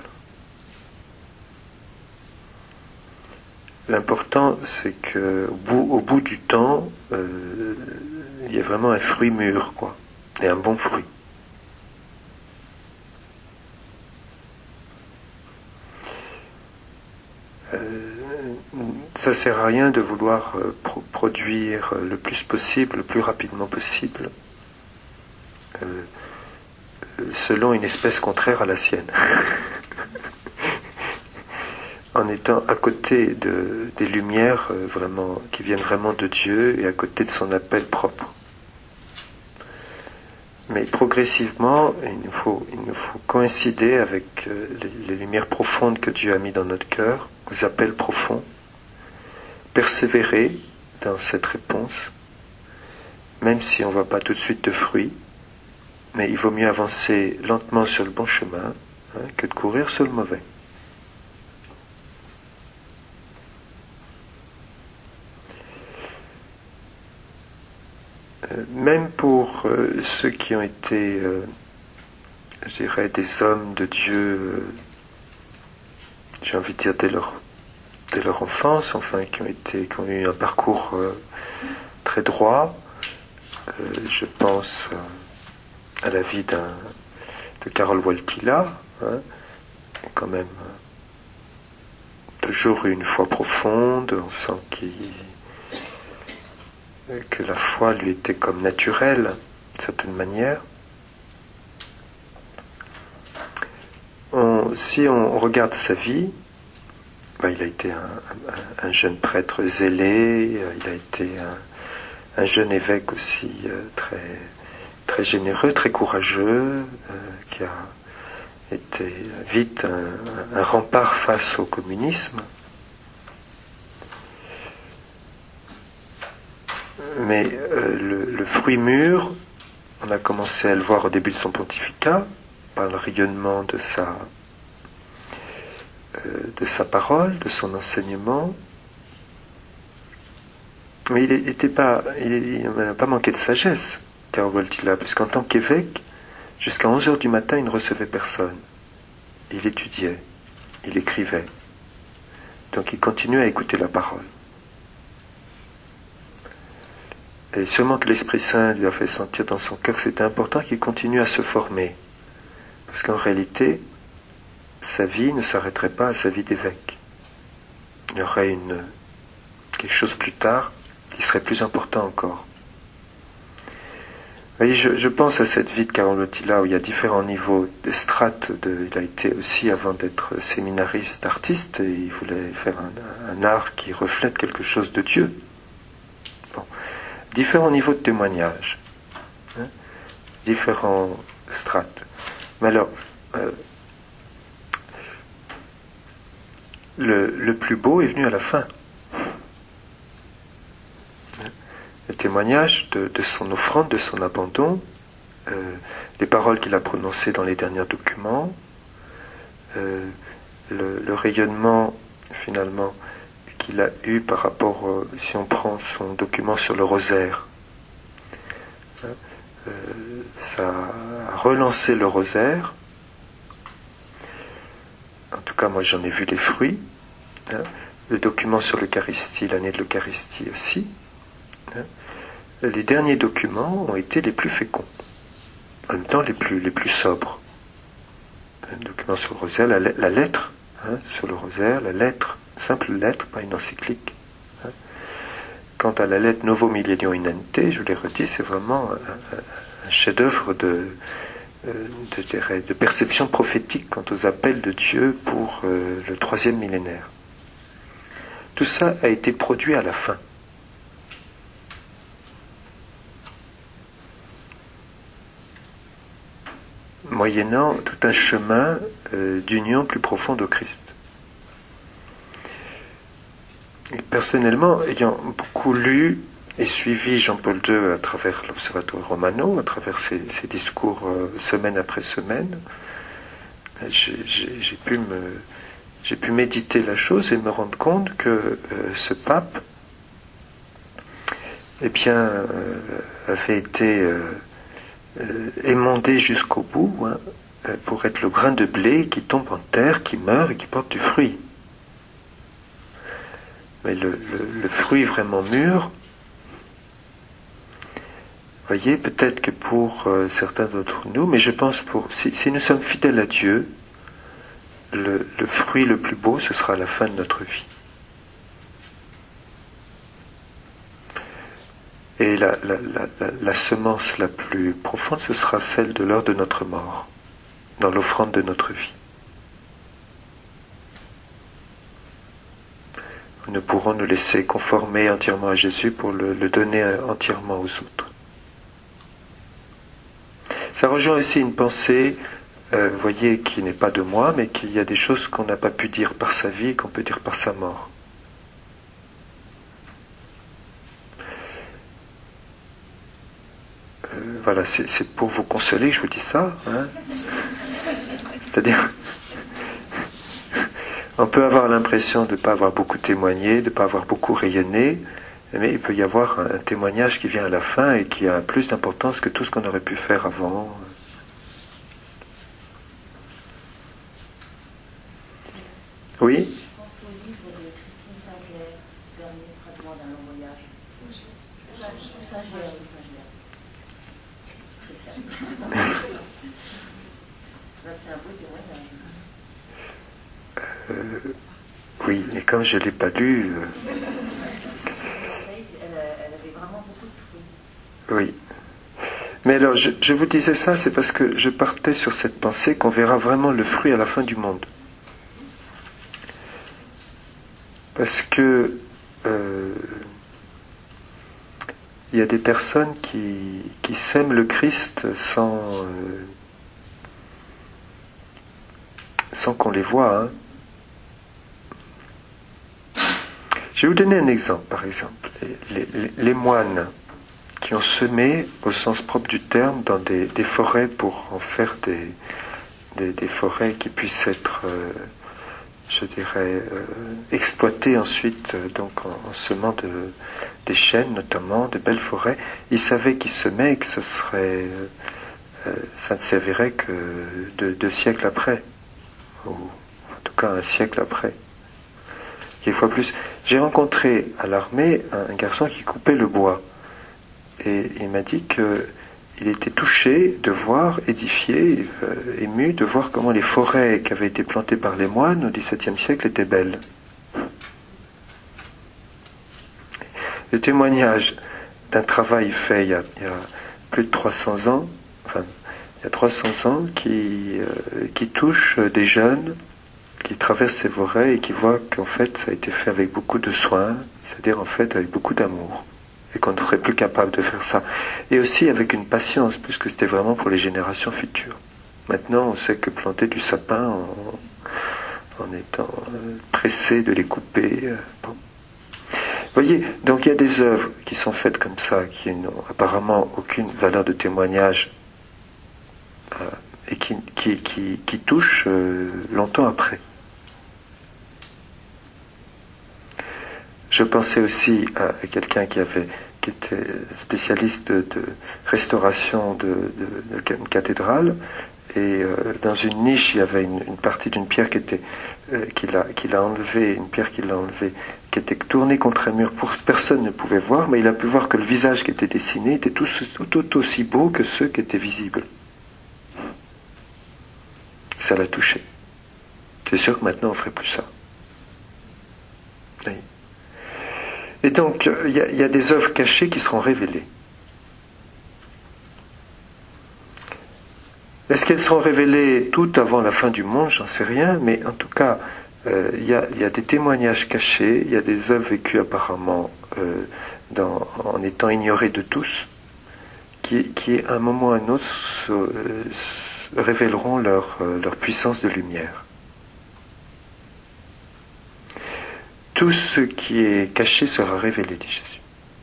L'important, c'est qu'au bout, au bout du temps, euh, il y a vraiment un fruit mûr, quoi, et un bon fruit. Euh, ça ne sert à rien de vouloir euh, pro- produire le plus possible, le plus rapidement possible. Euh, selon une espèce contraire à la sienne. En étant à côté de, des lumières euh, vraiment, qui viennent vraiment de Dieu et à côté de son appel propre. Mais progressivement, il nous faut, il nous faut coïncider avec euh, les, les lumières profondes que Dieu a mis dans notre cœur, aux appels profonds, persévérer dans cette réponse, même si on ne voit pas tout de suite de fruits. Mais il vaut mieux avancer lentement sur le bon chemin hein, que de courir sur le mauvais. euh, même pour euh, ceux qui ont été, euh, je dirais, des hommes de Dieu, euh, j'ai envie de dire dès leur, dès leur enfance, enfin, qui ont, été, qui ont eu un parcours euh, très droit, euh, je pense euh, à la vie d'un, de Karol Wojtyła, hein, quand même toujours eu une foi profonde, on sent qu'il, que la foi lui était comme naturelle, d'une certaine manière. On, si on regarde sa vie, ben, il a été un, un, un jeune prêtre zélé, il a été un, un jeune évêque aussi euh, très, très généreux, très courageux, euh, qui a était vite un, un rempart face au communisme. Mais euh, le, le fruit mûr, on a commencé à le voir au début de son pontificat, par le rayonnement de sa, euh, de sa parole, de son enseignement. Mais il n'était pas, il n'a pas manqué de sagesse, Karol Wojtyła, puisqu'en tant qu'évêque, jusqu'à onze heures du matin, il ne recevait personne. Il étudiait, il écrivait. Donc il continuait à écouter la parole. Et sûrement que l'Esprit Saint lui a fait sentir dans son cœur que c'était important qu'il continue à se former. Parce qu'en réalité, sa vie ne s'arrêterait pas à sa vie d'évêque. Il y aurait une, quelque chose plus tard qui serait plus important encore. Vous voyez, je, je pense à cette vie de Karol Wojtyła où il y a différents niveaux de strates. De, il a été aussi, avant d'être séminariste, artiste, et il voulait faire un, un art qui reflète quelque chose de Dieu. Bon. Différents niveaux de témoignage, hein, différents strates. Mais alors, euh, le, le plus beau est venu à la fin. Le témoignage de, de son offrande, de son abandon, euh, les paroles qu'il a prononcées dans les derniers documents, euh, le, le rayonnement finalement qu'il a eu par rapport, euh, si on prend son document sur le rosaire, hein, euh, ça a relancé le rosaire. En tout cas, moi j'en ai vu les fruits. Hein, le document sur l'Eucharistie, l'année de l'Eucharistie aussi. Hein, les derniers documents ont été les plus féconds, en même temps les plus, les plus sobres. Le document sur le rosaire, la, la lettre hein, sur le rosaire, la lettre, simple lettre, pas une encyclique. Hein. Quant à la lettre Novo Millenium in Ante, je vous l'ai redit, c'est vraiment un, un chef-d'œuvre de, de, de, de perception prophétique quant aux appels de Dieu pour euh, le troisième millénaire. Tout ça a été produit à la fin. Moyennant tout un chemin euh, d'union plus profonde au Christ. Et personnellement, ayant beaucoup lu et suivi Jean-Paul deux à travers l'Observatoire Romano, à travers ses, ses discours euh, semaine après semaine, j'ai, j'ai, j'ai, pu me, j'ai pu méditer la chose et me rendre compte que euh, ce pape eh bien, euh, avait été... Euh, Euh, émondé jusqu'au bout hein, pour être le grain de blé qui tombe en terre, qui meurt et qui porte du fruit. Mais le, le, le fruit vraiment mûr, voyez, peut-être que pour euh, certains d'entre nous, mais je pense pour si, si nous sommes fidèles à Dieu, le, le fruit le plus beau, ce sera la fin de notre vie. Et la, la, la, la, la semence la plus profonde, ce sera celle de l'heure de notre mort, dans l'offrande de notre vie. Nous pourrons nous laisser conformer entièrement à Jésus pour le, le donner entièrement aux autres. Ça rejoint aussi une pensée, euh, vous voyez, qui n'est pas de moi, mais qu'il y a des choses qu'on n'a pas pu dire par sa vie et qu'on peut dire par sa mort. Euh, voilà, c'est, c'est pour vous consoler que je vous dis ça. Hein. C'est-à-dire, on peut avoir l'impression de ne pas avoir beaucoup témoigné, de ne pas avoir beaucoup rayonné, Mais il peut y avoir un, un témoignage qui vient à la fin et qui a plus d'importance que tout ce qu'on aurait pu faire avant. Oui. Je pense au livre de Christine Sinclair, Dernier fragment d'un long voyage. Saint-Gère, oui, Saint-Gère. C'est un beau témoignage. Euh, oui, mais comme je ne l'ai pas lu... Euh... Elle avait vraiment beaucoup de fruits. Oui. Mais alors, je, je vous disais ça, c'est parce que je partais sur cette pensée qu'on verra vraiment le fruit à la fin du monde. Parce que euh, il y a des personnes qui, qui sèment le Christ sans, euh, sans qu'on les voit. Hein. Je vais vous donner un exemple, par exemple. Les, les, les moines qui ont semé, au sens propre du terme, dans des, des forêts pour en faire des, des, des forêts qui puissent être, euh, je dirais, euh, exploitées ensuite, euh, donc en, en semant de, des chênes notamment, de belles forêts. Ils savaient qu'ils semaient et que ce serait, euh, ça ne servirait que deux, deux siècles après, ou en tout cas un siècle après. Quelquefois plus. J'ai rencontré à l'armée un, un garçon qui coupait le bois. Et il m'a dit qu'il était touché de voir, édifié, euh, ému, de voir comment les forêts qui avaient été plantées par les moines au dix-septième siècle étaient belles. Le témoignage d'un travail fait il y a, il y a plus de trois cents ans, enfin, il y a trois cents ans, qui, euh, qui touche des jeunes qui traversent ces forêts et qui voient qu'en fait ça a été fait avec beaucoup de soin, c'est-à-dire en fait avec beaucoup d'amour. Et qu'on ne serait plus capable de faire ça. Et aussi avec une patience, puisque c'était vraiment pour les générations futures. Maintenant, on sait que planter du sapin en, en étant euh, pressé de les couper. Euh, bon. Vous voyez, donc il y a des œuvres qui sont faites comme ça, qui n'ont apparemment aucune valeur de témoignage, euh, et qui, qui, qui, qui touchent euh, longtemps après. Je pensais aussi à quelqu'un qui avait, qui était spécialiste de, de restauration de, de, de cathédrale, et euh, dans une niche il y avait une, une partie d'une pierre qui était, euh, qu'il a, qu'il a enlevée, une pierre qu'il a enlevée, qui était tournée contre un mur, pour personne ne pouvait voir, mais il a pu voir que le visage qui était dessiné était tout, tout, tout aussi beau que ceux qui étaient visibles. Ça l'a touché. C'est sûr que maintenant on ne ferait plus ça. Oui. Et donc, il y, y a des œuvres cachées qui seront révélées. Est-ce qu'elles seront révélées tout avant la fin du monde? J'en sais rien, mais en tout cas, euh, il y, y a des témoignages cachés, il y a des œuvres vécues apparemment euh, dans, en étant ignorées de tous, qui, qui à un moment ou à un autre se, euh, se révéleront leur, euh, leur puissance de lumière. Tout ce qui est caché sera révélé, dit Jésus.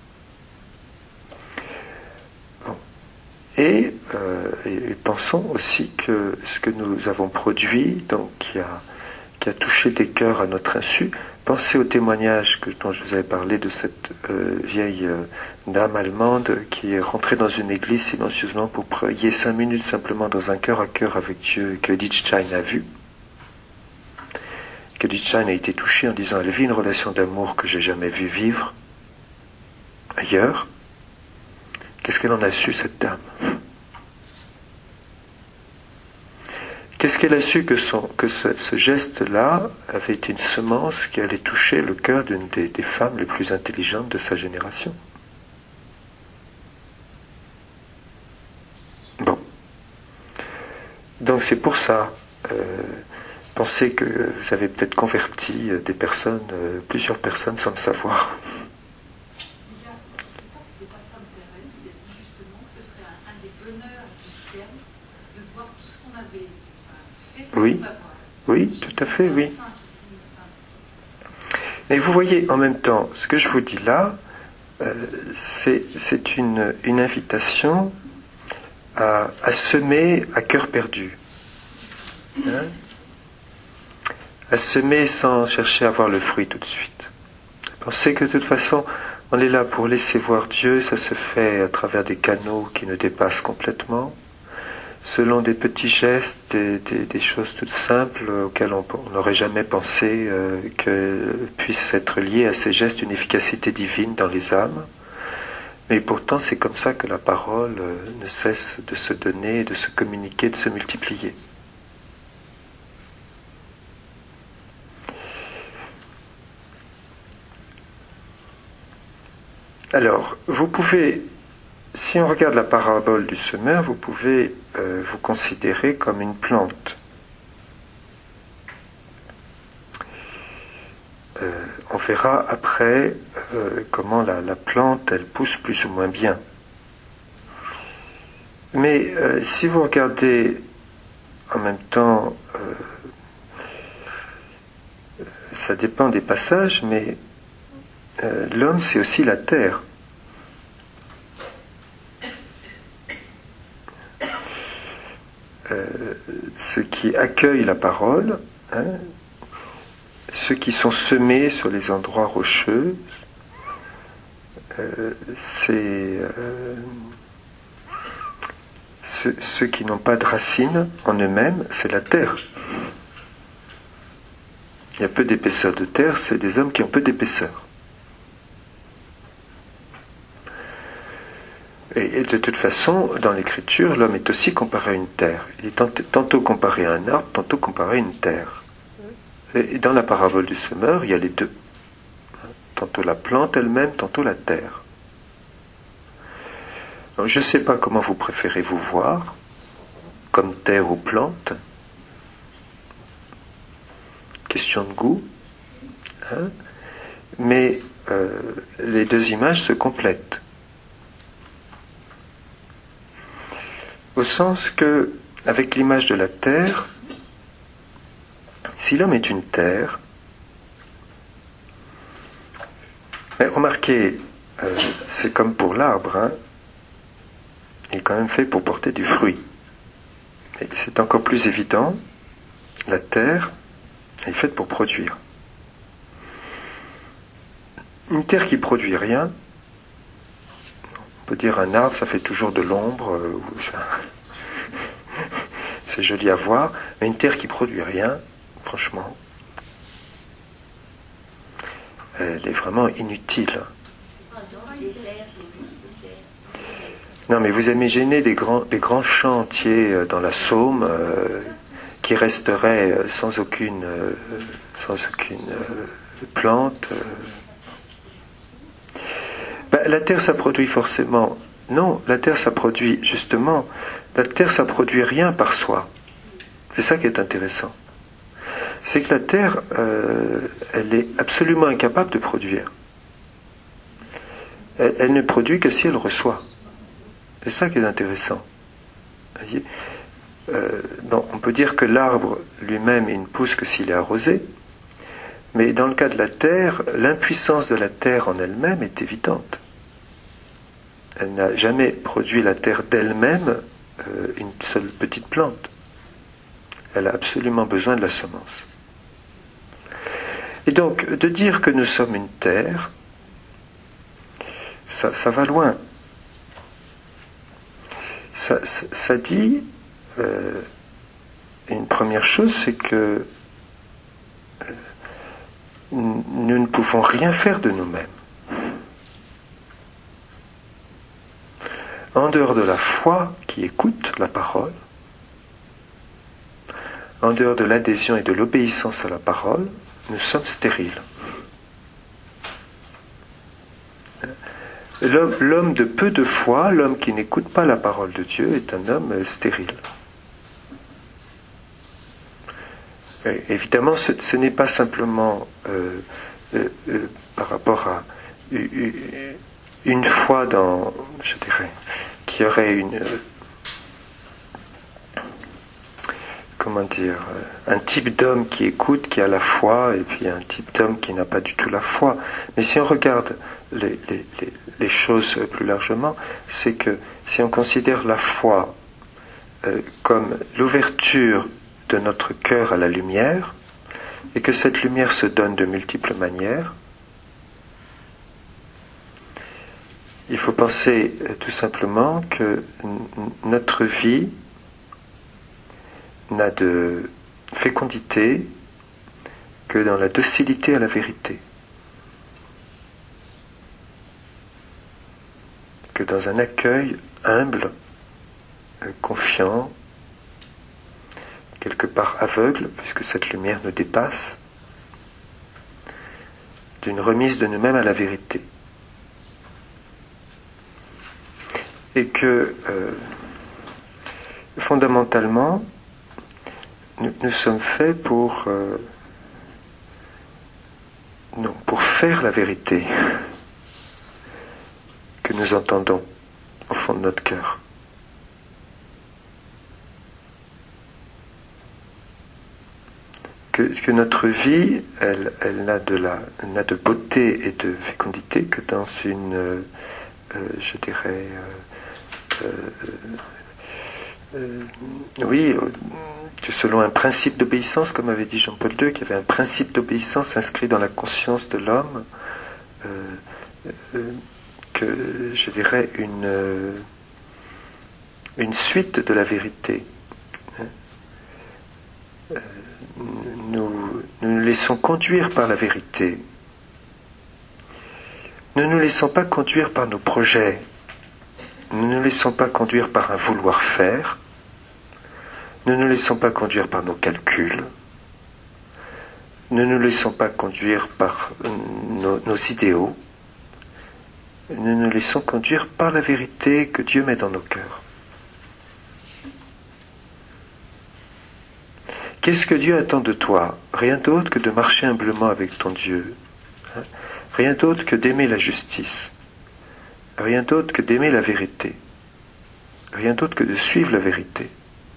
Bon. Et, euh, et pensons aussi que ce que nous avons produit, donc qui a, qui a touché des cœurs à notre insu, pensez au témoignage que, dont je vous avais parlé de cette euh, vieille euh, dame allemande qui est rentrée dans une église silencieusement pour prier cinq minutes simplement dans un cœur à cœur avec Dieu, que Edith Stein a vu. Que Edith Stein a été touchée en disant elle vit une relation d'amour que j'ai jamais vu vivre ailleurs. Qu'est-ce qu'elle en a su, cette dame? Qu'est-ce qu'elle a su que, son, que ce, ce geste-là avait été une semence qui allait toucher le cœur d'une des, des femmes les plus intelligentes de sa génération? Bon. Donc c'est pour ça. Euh, Pensez que vous avez peut-être converti des personnes, euh, plusieurs personnes sans le savoir. Je ne sais pas si c'est pas ça Thérèse, il a dit justement que ce serait un, un des bonheurs du ciel de voir tout ce qu'on avait fait sans oui. savoir. Oui, tout à fait, oui. Mais vous voyez, en même temps, ce que je vous dis là, euh, c'est, c'est une, une invitation à, à semer à cœur perdu. Hein? À semer sans chercher à voir le fruit tout de suite. Pensez que de toute façon, On est là pour laisser voir Dieu, ça se fait à travers des canaux qui nous dépassent complètement, selon des petits gestes, des, des, des choses toutes simples auxquelles on n'aurait jamais pensé euh, que puisse être liée à ces gestes une efficacité divine dans les âmes. Mais pourtant, c'est comme ça que la parole euh, ne cesse de se donner, de se communiquer, de se multiplier. Alors, vous pouvez, si on regarde la parabole du semeur, vous pouvez euh, vous considérer comme une plante. Euh, on verra après euh, comment la, la plante, elle pousse plus ou moins bien. Mais euh, si vous regardez en même temps, euh, ça dépend des passages, mais euh, l'homme c'est aussi la terre. Euh, ceux qui accueillent la parole, hein, ceux qui sont semés sur les endroits rocheux, euh, c'est euh, ceux, ceux qui n'ont pas de racines en eux-mêmes, c'est la terre. Il y a peu d'épaisseur de terre, c'est des hommes qui ont peu d'épaisseur. Et, et de toute façon, dans l'écriture, l'homme est aussi comparé à une terre. Il est tantôt comparé à un arbre, tantôt comparé à une terre. Et dans la parabole du semeur, il y a les deux. Tantôt la plante elle-même, tantôt la terre. Donc, je ne sais pas comment vous préférez vous voir, comme terre ou plante. Question de goût. Hein? Mais euh, les deux images se complètent. Au sens que, avec l'image de la terre, si l'homme est une terre, mais remarquez, euh, c'est comme pour l'arbre, hein, il est quand même fait pour porter du fruit. Et c'est encore plus évident, la terre est faite pour produire. Une terre qui produit rien, on peut dire un arbre, ça fait toujours de l'ombre, euh, ou ça... c'est joli à voir, mais une terre qui produit rien, franchement, elle est vraiment inutile. Non, mais vous imaginez des grands, des grands champs entiers dans la Saôme euh, qui resteraient sans aucune, euh, sans aucune euh, plante. Euh. Ben, la terre, ça produit forcément. Non, la terre, ça produit justement. La terre, ça produit rien par soi. C'est ça qui est intéressant. C'est que la terre, euh, elle est absolument incapable de produire. Elle, elle ne produit que si elle reçoit. C'est ça qui est intéressant. Vous voyez, euh, bon, on peut dire que l'arbre lui-même, il ne pousse que s'il est arrosé, mais dans le cas de la terre, l'impuissance de la terre en elle-même est évidente. Elle n'a jamais produit la terre d'elle-même euh, une seule petite plante. Elle a absolument besoin de la semence. Et donc, de dire que nous sommes une terre, ça, ça va loin. Ça, ça, ça dit, euh, une première chose, c'est que euh, nous ne pouvons rien faire de nous-mêmes. En dehors de la foi qui écoute la parole, en dehors de l'adhésion et de l'obéissance à la parole, nous sommes stériles. L'homme, l'homme de peu de foi, l'homme qui n'écoute pas la parole de Dieu, est un homme stérile. Et évidemment, ce, ce n'est pas simplement euh, euh, euh, par rapport à une foi dans, je dirais, qui aurait une, comment dire, un type d'homme qui écoute, qui a la foi, et puis un type d'homme qui n'a pas du tout la foi. Mais si on regarde les, les, les, les choses plus largement, c'est que si on considère la foi euh, comme l'ouverture de notre cœur à la lumière, et que cette lumière se donne de multiples manières, il faut penser tout simplement que notre vie n'a de fécondité que dans la docilité à la vérité, que dans un accueil humble, confiant, quelque part aveugle, puisque cette lumière nous dépasse, d'une remise de nous-mêmes à la vérité. Et que, euh, fondamentalement, nous, nous sommes faits pour, euh, non, pour faire la vérité que nous entendons au fond de notre cœur. Que, que notre vie, elle, elle n'a de la, n'a de beauté et de fécondité que dans une, euh, je dirais, euh, euh, euh, oui, que selon un principe d'obéissance, comme avait dit Jean-Paul deux, qu'il y avait un principe d'obéissance inscrit dans la conscience de l'homme, euh, euh, que, je dirais, une, euh, une suite de la vérité. Euh, Nous, nous nous laissons conduire par la vérité. Ne nous laissons pas conduire par nos projets. Ne nous laissons pas conduire par un vouloir faire. Ne nous laissons pas conduire par nos calculs. Ne nous laissons pas conduire par nos, nos idéaux. Nous nous laissons conduire par la vérité que Dieu met dans nos cœurs. Qu'est-ce que Dieu attend de toi? Rien d'autre que de marcher humblement avec ton Dieu. Hein? Rien d'autre que d'aimer la justice. Rien d'autre que d'aimer la vérité. Rien d'autre que de suivre la vérité.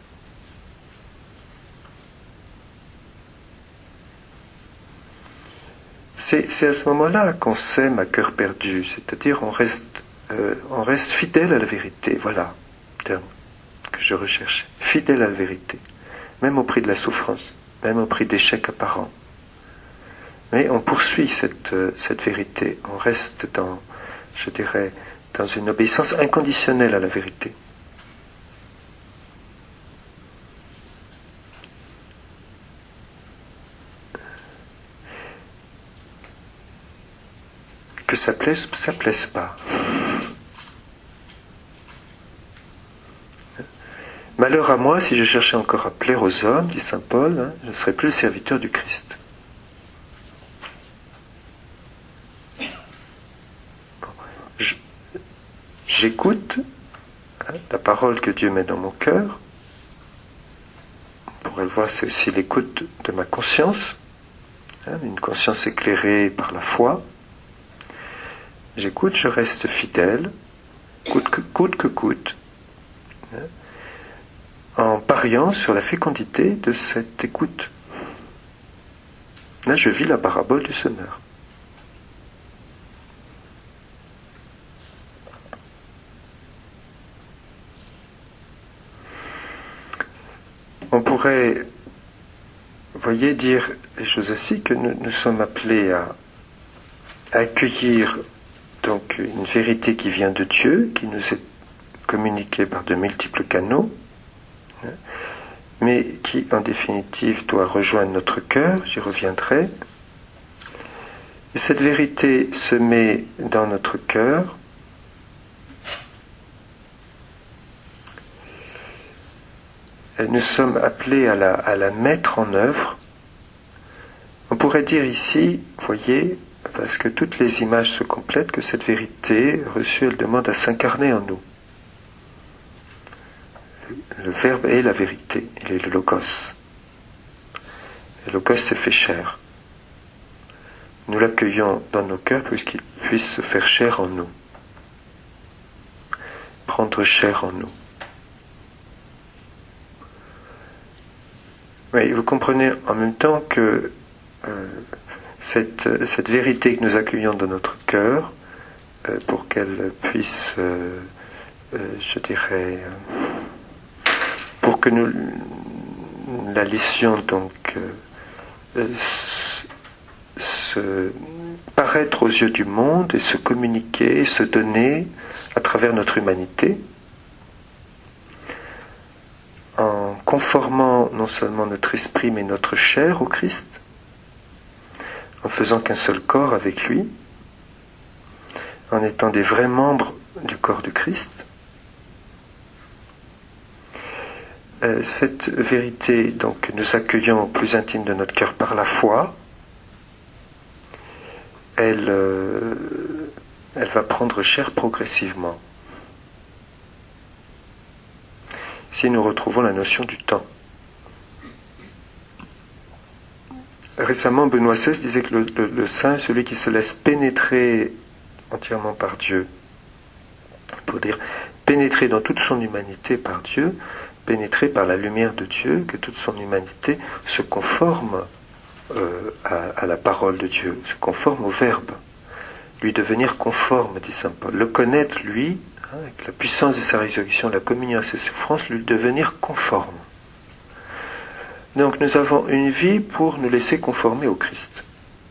C'est, c'est à ce moment-là qu'on s'aime à cœur perdu, c'est-à-dire on reste, euh, on reste fidèle à la vérité. Voilà le terme que je recherche. Fidèle à la vérité. Même au prix de la souffrance, même au prix d'échecs apparents. Mais on poursuit cette, cette vérité, on reste dans, je dirais, dans une obéissance inconditionnelle à la vérité. Que ça plaise ou ça plaise pas. Malheur à moi si je cherchais encore à plaire aux hommes, dit saint Paul, hein, je ne serais plus le serviteur du Christ. Je, j'écoute hein, la parole que Dieu met dans mon cœur. On pourrait le voir, c'est aussi l'écoute de ma conscience, hein, une conscience éclairée par la foi. J'écoute, je reste fidèle, coûte que coûte. Que coûte hein, en pariant sur la fécondité de cette écoute. Là, je vis la parabole du semeur. On pourrait, vous voyez, dire les choses ainsi, que nous, nous sommes appelés à, à accueillir donc une vérité qui vient de Dieu, qui nous est communiquée par de multiples canaux, mais qui en définitive doit rejoindre notre cœur, j'y reviendrai. Et cette vérité se met dans notre cœur et nous sommes appelés à la, à la mettre en œuvre. On pourrait dire ici, vous voyez, parce que toutes les images se complètent, que cette vérité reçue, elle demande à s'incarner en nous. Le Verbe est la vérité, il est le Logos. Le Logos s'est fait chair. Nous l'accueillons dans nos cœurs puisqu'il puisse se faire chair en nous. Prendre chair en nous. Oui, vous comprenez en même temps que euh, cette, cette vérité que nous accueillons dans notre cœur, euh, pour qu'elle puisse, euh, euh, je dirais, euh, pour que nous la laissions donc euh, se paraître aux yeux du monde et se communiquer, se donner à travers notre humanité, en conformant non seulement notre esprit mais notre chair au Christ, en faisant qu'un seul corps avec lui, en étant des vrais membres du corps du Christ. Euh, cette vérité, donc, nous accueillons au plus intime de notre cœur par la foi. Elle, euh, elle va prendre chair progressivement. Si nous retrouvons la notion du temps. Récemment, Benoît seize disait que le, le, le saint est celui qui se laisse pénétrer entièrement par Dieu. Pour dire pénétrer dans toute son humanité par Dieu, pénétrer par la lumière de Dieu, que toute son humanité se conforme euh, à, à la parole de Dieu, se conforme au Verbe. Lui devenir conforme, dit saint Paul. Le connaître, lui, hein, avec la puissance de sa résurrection, la communion à ses souffrances, lui devenir conforme. Donc nous avons une vie pour nous laisser conformer au Christ.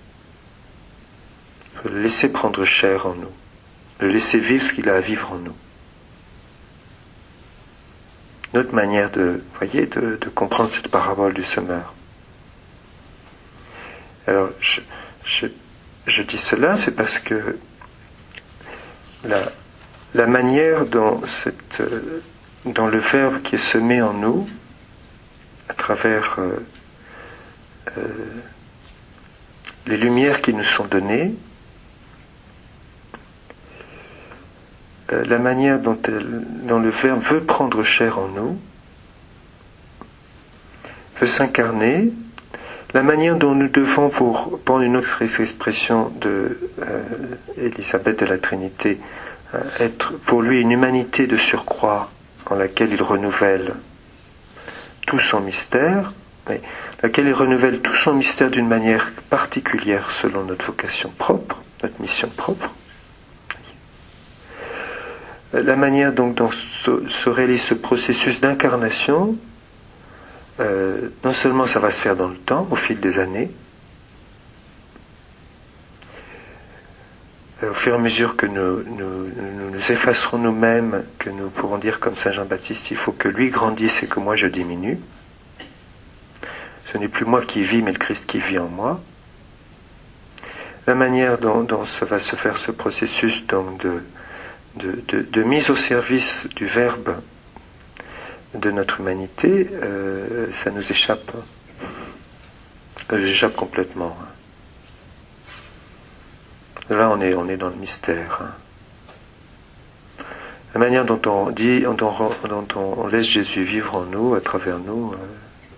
Le laisser prendre chair en nous. Le laisser vivre ce qu'il a à vivre en nous. Notre manière de, voyez, de, de comprendre cette parabole du semeur. Alors, je, je, je dis cela, c'est parce que la, la manière dont, cette, dont le Verbe qui est semé en nous, à travers euh, euh, les lumières qui nous sont données, euh, la manière dont, elle, dont le Verbe veut prendre chair en nous, veut s'incarner, la manière dont nous devons, pour prendre une autre expression de euh, Élisabeth de la Trinité, euh, être pour lui une humanité de surcroît en laquelle il renouvelle tout son mystère, mais laquelle il renouvelle tout son mystère d'une manière particulière selon notre vocation propre, notre mission propre. La manière donc dont se, se réalise ce processus d'incarnation, euh, non seulement ça va se faire dans le temps, au fil des années, au fur et à mesure que nous nous, nous, nous effacerons nous-mêmes, que nous pourrons dire comme saint Jean-Baptiste, il faut que lui grandisse et que moi je diminue. Ce n'est plus moi qui vis, mais le Christ qui vit en moi. La manière dont, dont ça va se faire ce processus donc de, de, de, de mise au service du Verbe de notre humanité, euh, ça nous échappe. Ça nous échappe complètement. Là, on est, on est dans le mystère. La manière dont on dit, dont, dont on laisse Jésus vivre en nous, à travers nous. Euh.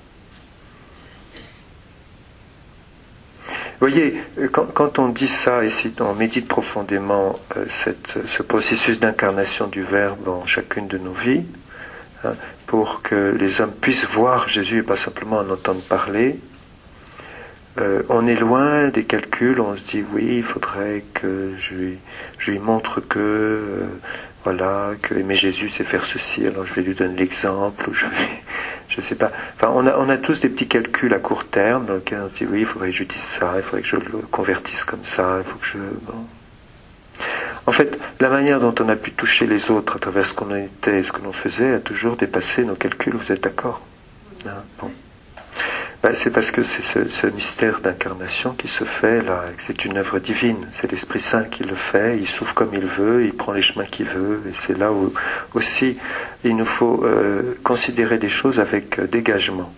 Vous voyez, quand, quand on dit ça, et si on médite profondément euh, cette, ce processus d'incarnation du Verbe en chacune de nos vies, hein, pour que les hommes puissent voir Jésus et pas simplement en entendre parler, Euh, on est loin des calculs, on se dit oui, il faudrait que je lui, je lui montre que euh, voilà, que aimer Jésus c'est faire ceci, alors je vais lui donner l'exemple, ou je vais, je sais pas. Enfin, on a, on a tous des petits calculs à court terme dans lesquels on se dit oui, il faudrait que je dise ça, il faudrait que je le convertisse comme ça, il faut que je. Bon. En fait, la manière dont on a pu toucher les autres à travers ce qu'on était, ce que l'on faisait, a toujours dépassé nos calculs. Vous êtes d'accord? Hein, bon. Ben, c'est parce que c'est ce, ce mystère d'incarnation qui se fait là, que c'est une œuvre divine, c'est l'Esprit Saint qui le fait, il souffle comme il veut, il prend les chemins qu'il veut, et c'est là où aussi il nous faut euh, considérer des choses avec euh, dégagement.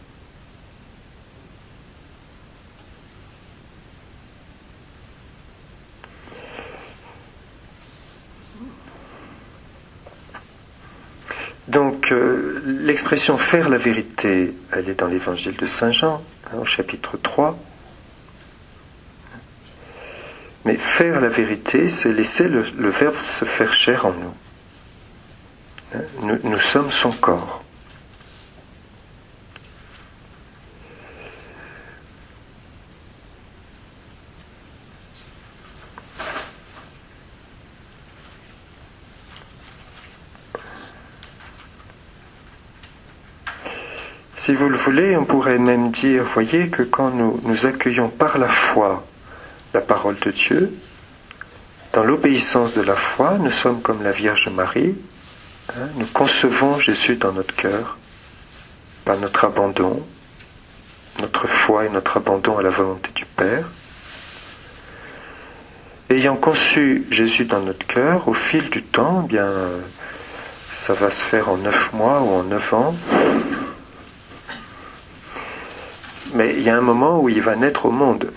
Donc, euh, l'expression « faire la vérité », elle est dans l'évangile de saint Jean, hein, au chapitre trois. Mais faire la vérité, c'est laisser le, le Verbe se faire chair en nous. Hein, nous, nous sommes son corps. Si vous le voulez, on pourrait même dire, voyez, que quand nous, nous accueillons par la foi la parole de Dieu, dans l'obéissance de la foi, nous sommes comme la Vierge Marie, hein, nous concevons Jésus dans notre cœur, par notre abandon, notre foi et notre abandon à la volonté du Père. Ayant conçu Jésus dans notre cœur, au fil du temps, eh bien, ça va se faire en neuf mois ou en neuf ans. Mais il y a un moment où il va naître au monde.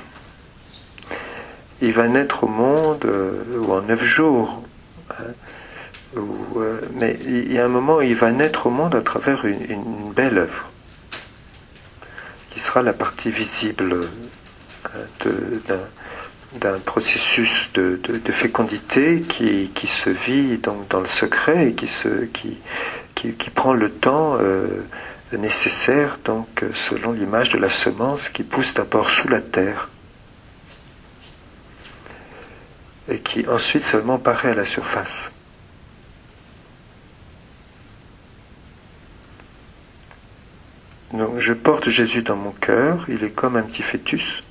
Il va naître au monde, euh, ou en neuf jours. Hein, ou, euh, mais il y a un moment où il va naître au monde à travers une, une belle œuvre, qui sera la partie visible euh, de, d'un, d'un processus de, de, de fécondité qui, qui se vit donc dans le secret et qui, se, qui, qui, qui prend le temps euh, nécessaire, donc selon l'image de la semence qui pousse d'abord sous la terre et qui ensuite seulement paraît à la surface. Donc je porte Jésus dans mon cœur, il est comme un petit fœtus.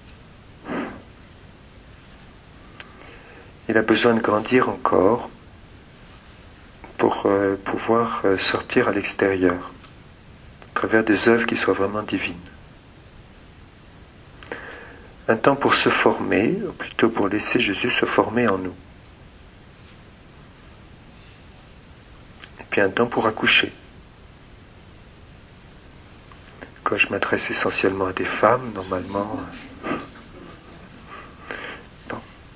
Il a besoin de grandir encore pour euh, pouvoir euh, sortir à l'extérieur, à travers des œuvres qui soient vraiment divines. Un temps pour se former, ou plutôt pour laisser Jésus se former en nous. Et puis un temps pour accoucher. Quand je m'adresse essentiellement à des femmes, normalement... Bon.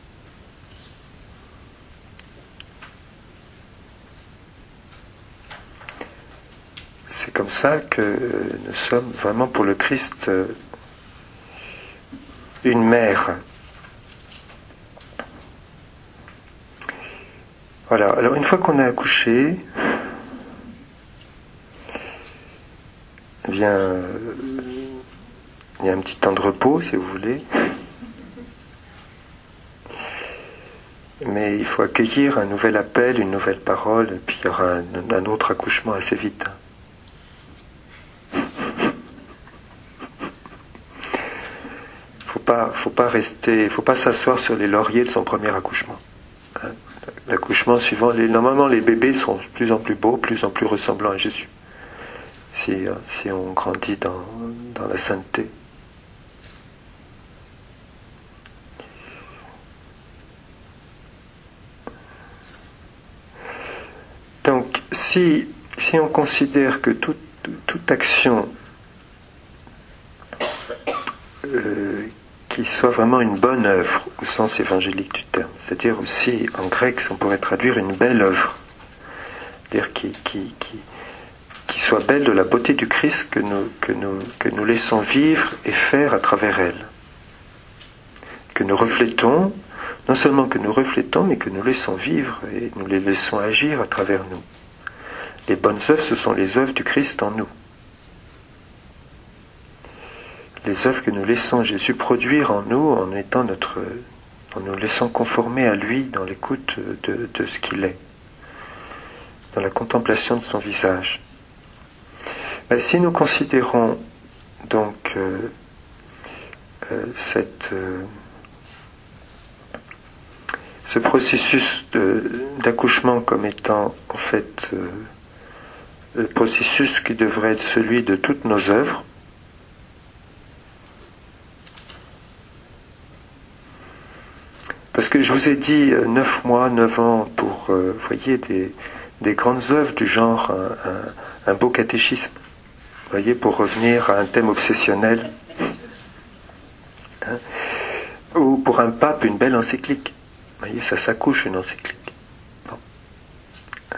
C'est comme ça que nous sommes vraiment pour le Christ une mère. Voilà, alors une fois qu'on a accouché, eh bien, il y a un petit temps de repos, si vous voulez. Mais il faut accueillir un nouvel appel, une nouvelle parole, et puis il y aura un, un autre accouchement assez vite. Faut pas, faut pas rester, faut pas s'asseoir sur les lauriers de son premier accouchement. Hein? L'accouchement suivant, les, normalement les bébés sont de plus en plus beaux, plus en plus ressemblants à Jésus. Si, si on grandit dans, dans la sainteté. Donc, si, si on considère que toute, toute action euh, qui soit vraiment une bonne œuvre, au sens évangélique du terme, c'est-à-dire aussi, en grec, on pourrait traduire une belle œuvre, c'est-à-dire qui, qui, qui, qui soit belle de la beauté du Christ que nous, que, nous, que nous laissons vivre et faire à travers elle, que nous reflétons, non seulement que nous reflétons, mais que nous laissons vivre et nous les laissons agir à travers nous. Les bonnes œuvres, ce sont les œuvres du Christ en nous. Les œuvres que nous laissons Jésus produire en nous, en étant notre, en nous laissant conformer à lui dans l'écoute de, de ce qu'il est, dans la contemplation de son visage. Mais si nous considérons donc euh, euh, cette euh, ce processus de, d'accouchement comme étant en fait euh, le processus qui devrait être celui de toutes nos œuvres, parce que je vous ai dit euh, neuf mois, neuf ans pour, euh, vous voyez, des, des grandes œuvres du genre un, un, un beau catéchisme, vous voyez, pour revenir à un thème obsessionnel, hein, ou pour un pape une belle encyclique. Vous voyez, ça s'accouche une encyclique. Bon. Hein.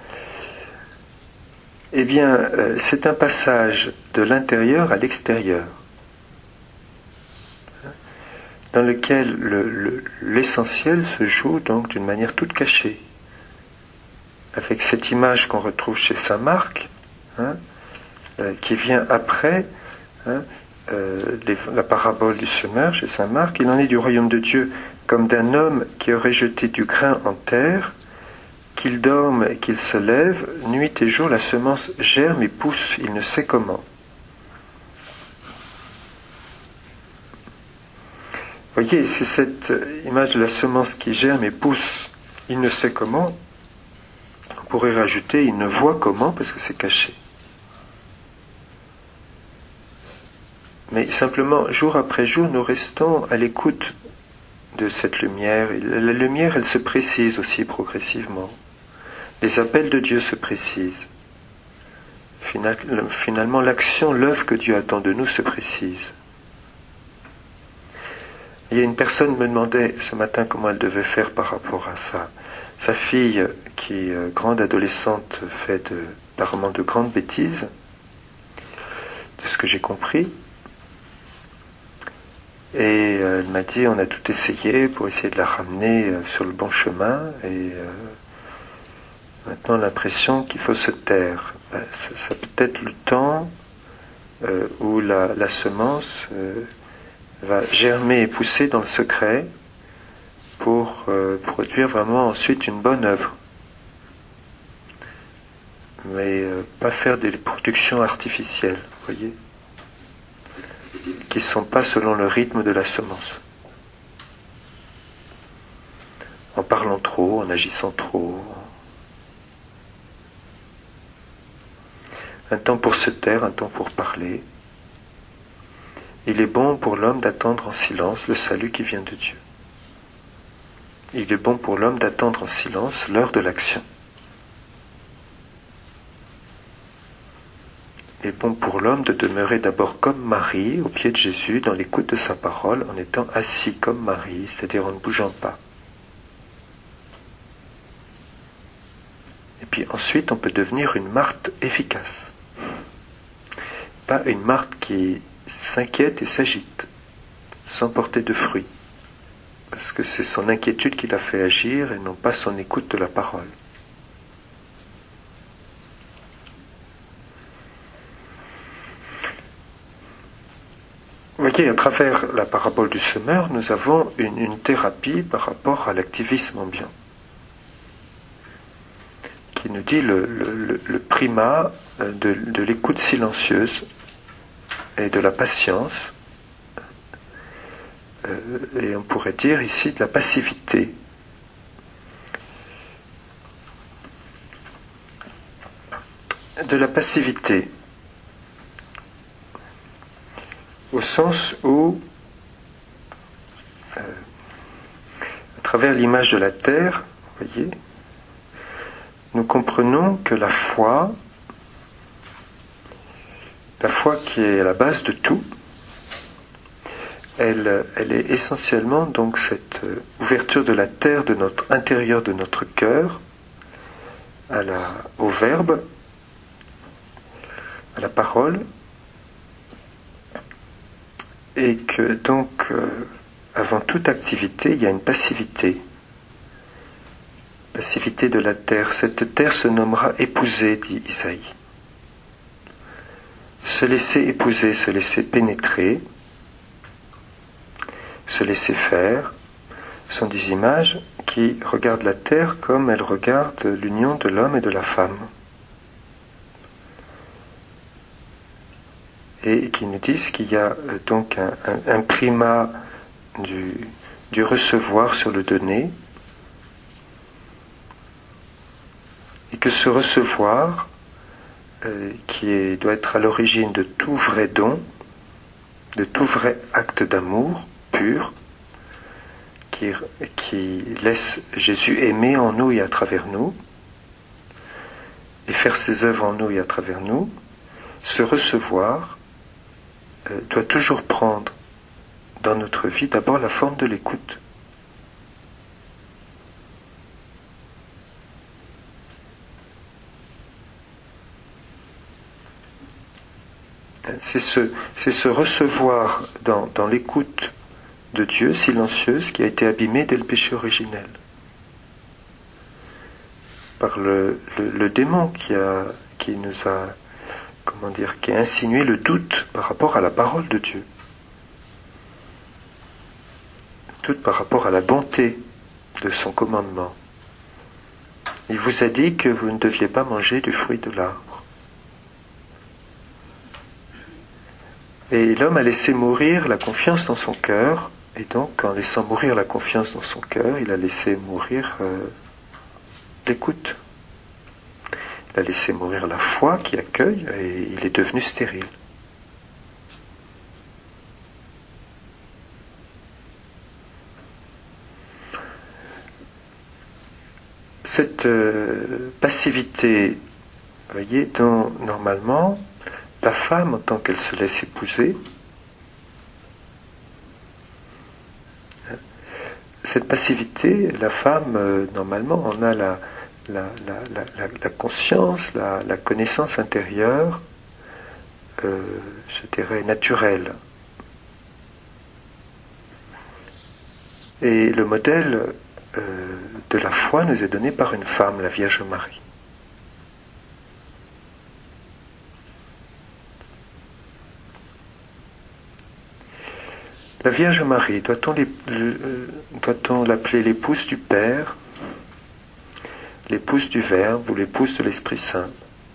Eh bien, euh, c'est un passage de l'intérieur à l'extérieur, hein, dans lequel le, le, l'essentiel se joue donc d'une manière toute cachée, avec cette image qu'on retrouve chez saint Marc, hein, euh, qui vient après, hein, euh, les, la parabole du semeur chez saint Marc. Il en est du royaume de Dieu comme d'un homme qui aurait jeté du grain en terre, qu'il dorme et qu'il se lève, nuit et jour la semence germe et pousse, il ne sait comment. voyez, c'est cette image de la semence qui germe et pousse, il ne sait comment. On pourrait rajouter, il ne voit comment, parce que c'est caché. Mais simplement, jour après jour, nous restons à l'écoute de cette lumière. La lumière, elle se précise aussi progressivement. Les appels de Dieu se précisent. Finalement, l'action, l'œuvre que Dieu attend de nous se précise. Il y a une personne me demandait ce matin comment elle devait faire par rapport à ça. Sa fille, qui est grande adolescente, fait de, apparemment de grandes bêtises, de ce que j'ai compris. Et elle m'a dit, on a tout essayé pour essayer de la ramener sur le bon chemin, et euh, maintenant l'impression qu'il faut se taire. Ben, ça, ça peut être le temps euh, où la, la semence euh, va germer et pousser dans le secret pour euh, produire vraiment ensuite une bonne œuvre. Mais euh, pas faire des productions artificielles, vous voyez, qui ne sont pas selon le rythme de la semence. En parlant trop, en agissant trop. Un temps pour se taire, un temps pour parler. Il est bon pour l'homme d'attendre en silence le salut qui vient de Dieu. Il est bon pour l'homme d'attendre en silence l'heure de l'action. Il est bon pour l'homme de demeurer d'abord comme Marie, au pied de Jésus, dans l'écoute de sa parole, en étant assis comme Marie, c'est-à-dire en ne bougeant pas. Et puis ensuite, on peut devenir une Marthe efficace. Pas une Marthe qui s'inquiète et s'agite, sans porter de fruits. Parce que c'est son inquiétude qui l'a fait agir et non pas son écoute de la parole. Vous voyez, à travers la parabole du semeur, nous avons une, une thérapie par rapport à l'activisme ambiant, qui nous dit le, le, le primat de, de l'écoute silencieuse et de la patience, euh, et on pourrait dire ici de la passivité. De la passivité. Au sens où, euh, à travers l'image de la terre, vous voyez, nous comprenons que la foi, la foi qui est à la base de tout, elle, elle est essentiellement donc cette ouverture de la terre de notre intérieur, de notre cœur, à la, au verbe, à la parole, et que donc, euh, avant toute activité, il y a une passivité. Passivité de la terre. Cette terre se nommera épousée, dit Isaïe. Se laisser épouser, se laisser pénétrer, se laisser faire, sont des images qui regardent la terre comme elle regarde l'union de l'homme et de la femme. Et qui nous disent qu'il y a donc un, un, un primat du, du recevoir sur le donner, et que ce recevoir, euh, qui est, doit être à l'origine de tout vrai don, de tout vrai acte d'amour pur, qui, qui laisse Jésus aimer en nous et à travers nous, et faire ses œuvres en nous et à travers nous, ce recevoir euh, doit toujours prendre dans notre vie d'abord la forme de l'écoute. C'est ce, c'est ce recevoir dans, dans l'écoute de Dieu silencieuse qui a été abîmée dès le péché originel. Par le, le, le démon qui, a, qui nous a, comment dire, qui a insinué le doute par rapport à la parole de Dieu. Doute par rapport à la bonté de son commandement. Il vous a dit que vous ne deviez pas manger du fruit de l'arbre. Et l'homme a laissé mourir la confiance dans son cœur Et donc, en laissant mourir la confiance dans son cœur, il a laissé mourir euh, l'écoute. Il a laissé mourir la foi qui accueille et il est devenu stérile. Cette euh, passivité, vous voyez, dont normalement la femme, en tant qu'elle se laisse épouser, cette passivité, la femme, euh, normalement, en a la, la, la, la, la conscience, la, la connaissance intérieure, euh, je dirais, naturelle. Et le modèle euh, de la foi nous est donné par une femme, la Vierge Marie. La Vierge Marie, doit-on les, le, doit-on l'appeler l'épouse du Père, l'épouse du Verbe ou l'épouse de l'Esprit Saint?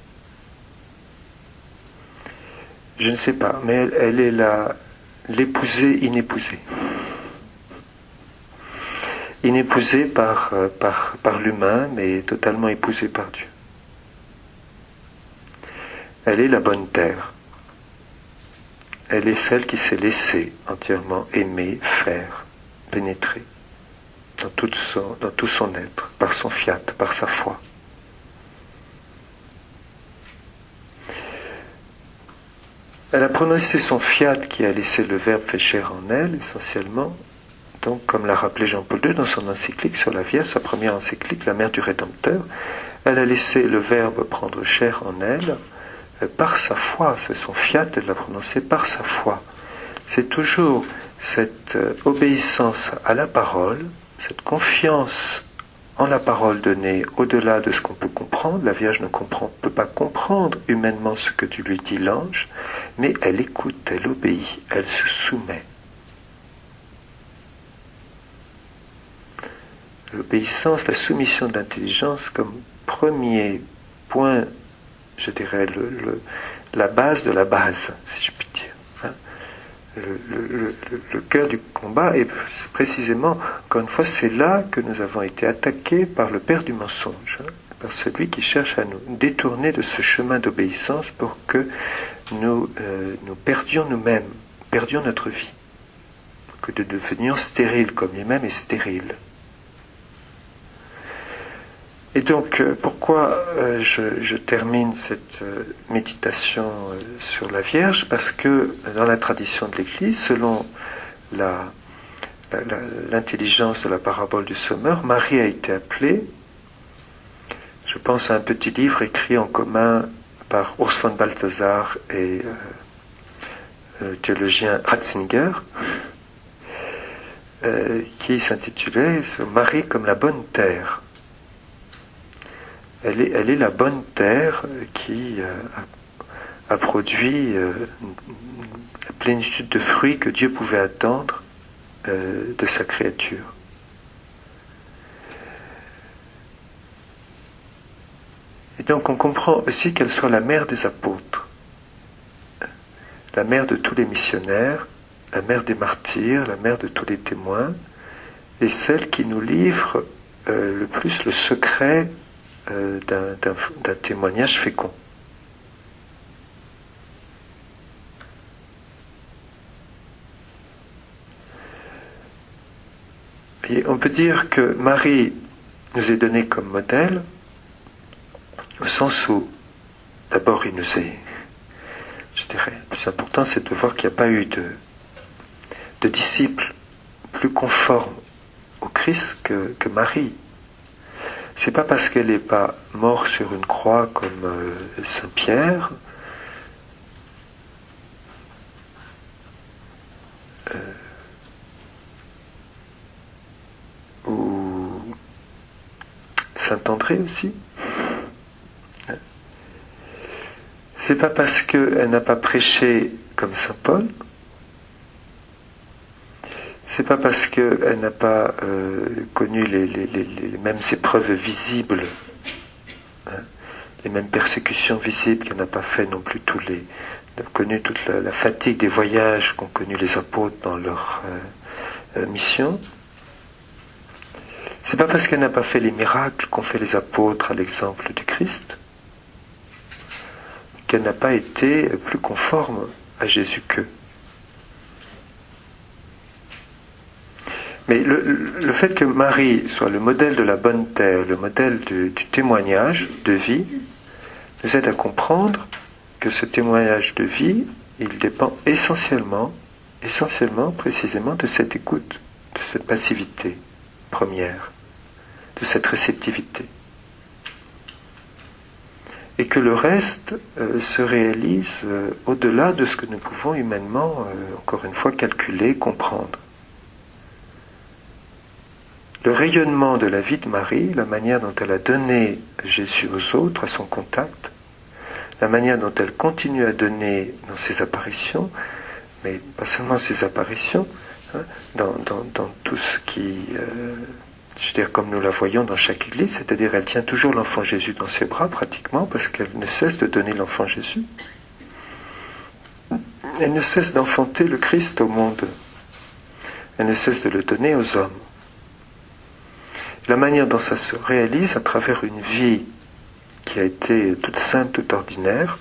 Je ne sais pas, mais elle, elle est la, l'épousée inépousée. Inépousée par, par, par l'humain, mais totalement épousée par Dieu. Elle est la bonne terre. Elle est celle qui s'est laissée entièrement aimer, faire, pénétrer dans tout son, dans tout son être, par son fiat, par sa foi. Elle a prononcé son fiat qui a laissé le Verbe fait chair en elle, essentiellement, donc comme l'a rappelé Jean-Paul deux dans son encyclique sur la Vierge, sa première encyclique, la mère du Rédempteur. Elle a laissé le Verbe prendre chair en elle, par sa foi, c'est son fiat, elle l'a prononcé par sa foi. C'est toujours cette obéissance à la parole, cette confiance en la parole donnée au-delà de ce qu'on peut comprendre. La Vierge ne comprend, peut pas comprendre humainement ce que tu lui dis l'ange, mais elle écoute, elle obéit, elle se soumet. L'obéissance, la soumission de l'intelligence comme premier point, je dirais, le, le, la base de la base, si je puis dire. Hein. Le, le, le, le cœur du combat, et précisément, encore une fois, c'est là que nous avons été attaqués par le père du mensonge, hein, par celui qui cherche à nous détourner de ce chemin d'obéissance pour que nous, euh, nous perdions nous-mêmes, perdions notre vie, que nous devenions stériles, comme lui-même est stérile. Et donc, pourquoi euh, je, je termine cette euh, méditation euh, sur la Vierge? Parce que dans la tradition de l'Église, selon la, la, la, l'intelligence de la parabole du Sommeur, Marie a été appelée, je pense à un petit livre écrit en commun par Urs von Balthasar et euh, le théologien Ratzinger, euh, qui s'intitulait « Marie comme la bonne terre ». Elle est, elle est la bonne terre qui euh, a, a produit euh, la plénitude de fruits que Dieu pouvait attendre euh, de sa créature. Et donc on comprend aussi qu'elle soit la mère des apôtres, la mère de tous les missionnaires, la mère des martyrs, la mère de tous les témoins, et celle qui nous livre euh, le plus le secret Euh, d'un, d'un, d'un témoignage fécond. Et on peut dire que Marie nous est donnée comme modèle, au sens où, d'abord, il nous est, je dirais, le plus important, c'est de voir qu'il n'y a pas eu de, de disciples plus conformes au Christ que, que Marie. C'est pas parce qu'elle n'est pas morte sur une croix comme euh, Saint Pierre, euh, ou Saint André aussi. C'est pas parce qu'elle n'a pas prêché comme Saint Paul. C'est pas parce qu'elle n'a pas euh, connu les, les, les, les mêmes épreuves visibles, hein, les mêmes persécutions visibles, qu'elle n'a pas fait non plus tous les, connu toute la, la fatigue des voyages qu'ont connu les apôtres dans leur, euh, euh, mission, c'est pas parce qu'elle n'a pas fait les miracles qu'ont fait les apôtres à l'exemple du Christ, qu'elle n'a pas été plus conforme à Jésus qu'eux. Mais le, le fait que Marie soit le modèle de la bonne terre, le modèle du, du témoignage de vie, nous aide à comprendre que ce témoignage de vie, il dépend essentiellement, essentiellement, précisément de cette écoute, de cette passivité première, de cette réceptivité. Et que le reste euh, se réalise euh, au-delà de ce que nous pouvons humainement, euh, encore une fois, calculer, comprendre. Le rayonnement de la vie de Marie, la manière dont elle a donné Jésus aux autres, à son contact, la manière dont elle continue à donner dans ses apparitions, mais pas seulement ses apparitions, hein, dans, dans, dans tout ce qui, euh, je veux dire, comme nous la voyons dans chaque église, c'est-à-dire elle tient toujours l'enfant Jésus dans ses bras pratiquement, parce qu'elle ne cesse de donner l'enfant Jésus. Elle ne cesse d'enfanter le Christ au monde. Elle ne cesse de le donner aux hommes. La manière dont ça se réalise à travers une vie qui a été toute simple, toute ordinaire,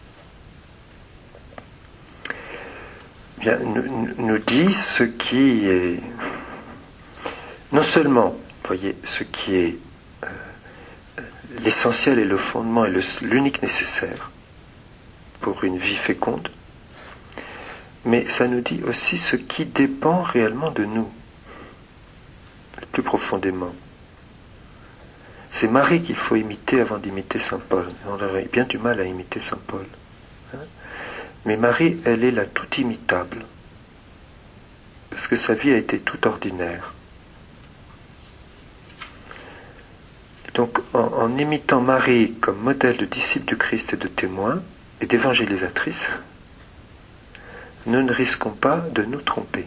bien, nous, nous dit ce qui est, non seulement, vous voyez, ce qui est euh, l'essentiel et le fondement et le, l'unique nécessaire pour une vie féconde, mais ça nous dit aussi ce qui dépend réellement de nous, plus profondément. C'est Marie qu'il faut imiter avant d'imiter Saint Paul. On aurait bien du mal à imiter Saint Paul. Hein? Mais Marie, elle est la toute imitable. Parce que sa vie a été toute ordinaire. Et donc, en, en imitant Marie comme modèle de disciple du Christ et de témoin, et d'évangélisatrice, nous ne risquons pas de nous tromper.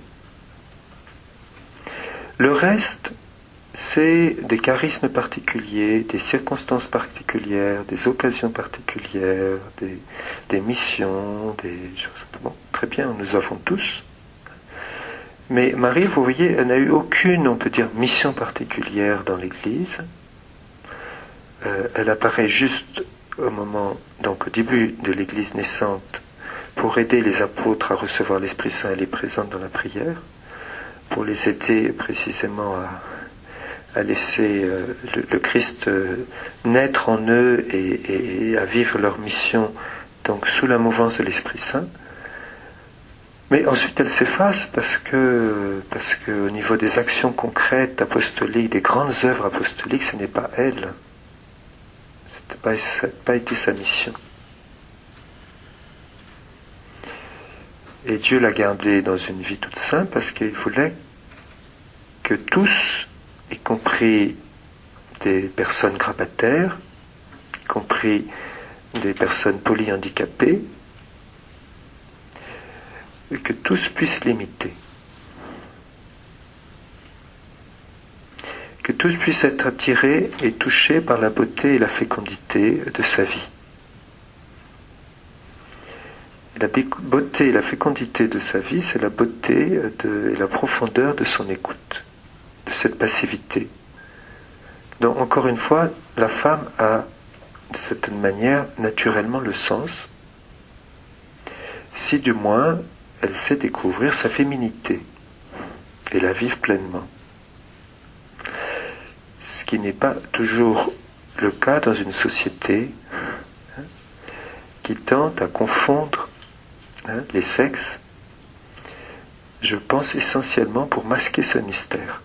Le reste, c'est des charismes particuliers, des circonstances particulières, des occasions particulières, des, des missions, des choses. Bon, très bien, nous avons tous. Mais Marie, vous voyez, elle n'a eu aucune, on peut dire, mission particulière dans l'Église. Euh, elle apparaît juste au moment, donc au début de l'Église naissante, pour aider les apôtres à recevoir l'Esprit Saint. Elle est présente dans la prière, pour les aider précisément à à laisser euh, le, le Christ euh, naître en eux et, et, et à vivre leur mission donc sous la mouvance de l'Esprit Saint. Mais ensuite elle s'efface parce que parce que au niveau des actions concrètes apostoliques, des grandes œuvres apostoliques, ce n'est pas elle. C'était pas, ça n'a pas été sa mission. Et Dieu l'a gardée dans une vie toute simple parce qu'il voulait que tous, y compris des personnes grabataires, y compris des personnes polyhandicapées, et que tous puissent l'imiter. Que tous puissent être attirés et touchés par la beauté et la fécondité de sa vie. Et la beauté et la fécondité de sa vie, c'est la beauté de, et la profondeur de son écoute, de cette passivité. Donc, encore une fois, la femme a, de certaine manière, naturellement le sens, si du moins elle sait découvrir sa féminité et la vivre pleinement. Ce qui n'est pas toujours le cas dans une société hein, qui tente à confondre hein, les sexes, je pense essentiellement pour masquer ce mystère.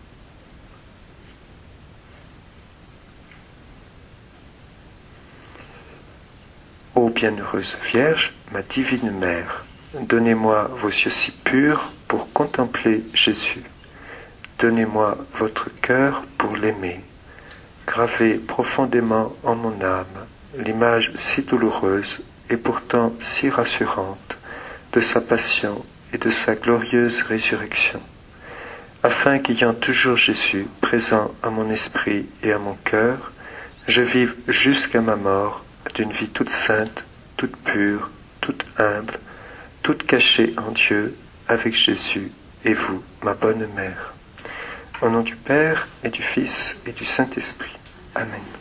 Ô bienheureuse Vierge, ma divine Mère, donnez-moi vos yeux si purs pour contempler Jésus. Donnez-moi votre cœur pour l'aimer. Gravez profondément en mon âme l'image si douloureuse et pourtant si rassurante de sa passion et de sa glorieuse résurrection, afin qu'ayant toujours Jésus présent à mon esprit et à mon cœur, je vive jusqu'à ma mort d'une vie toute sainte, toute pure, toute humble, toute cachée en Dieu avec Jésus. et vous, ma bonne mère. Au nom du Père, et du Fils, et du Saint-Esprit. Amen.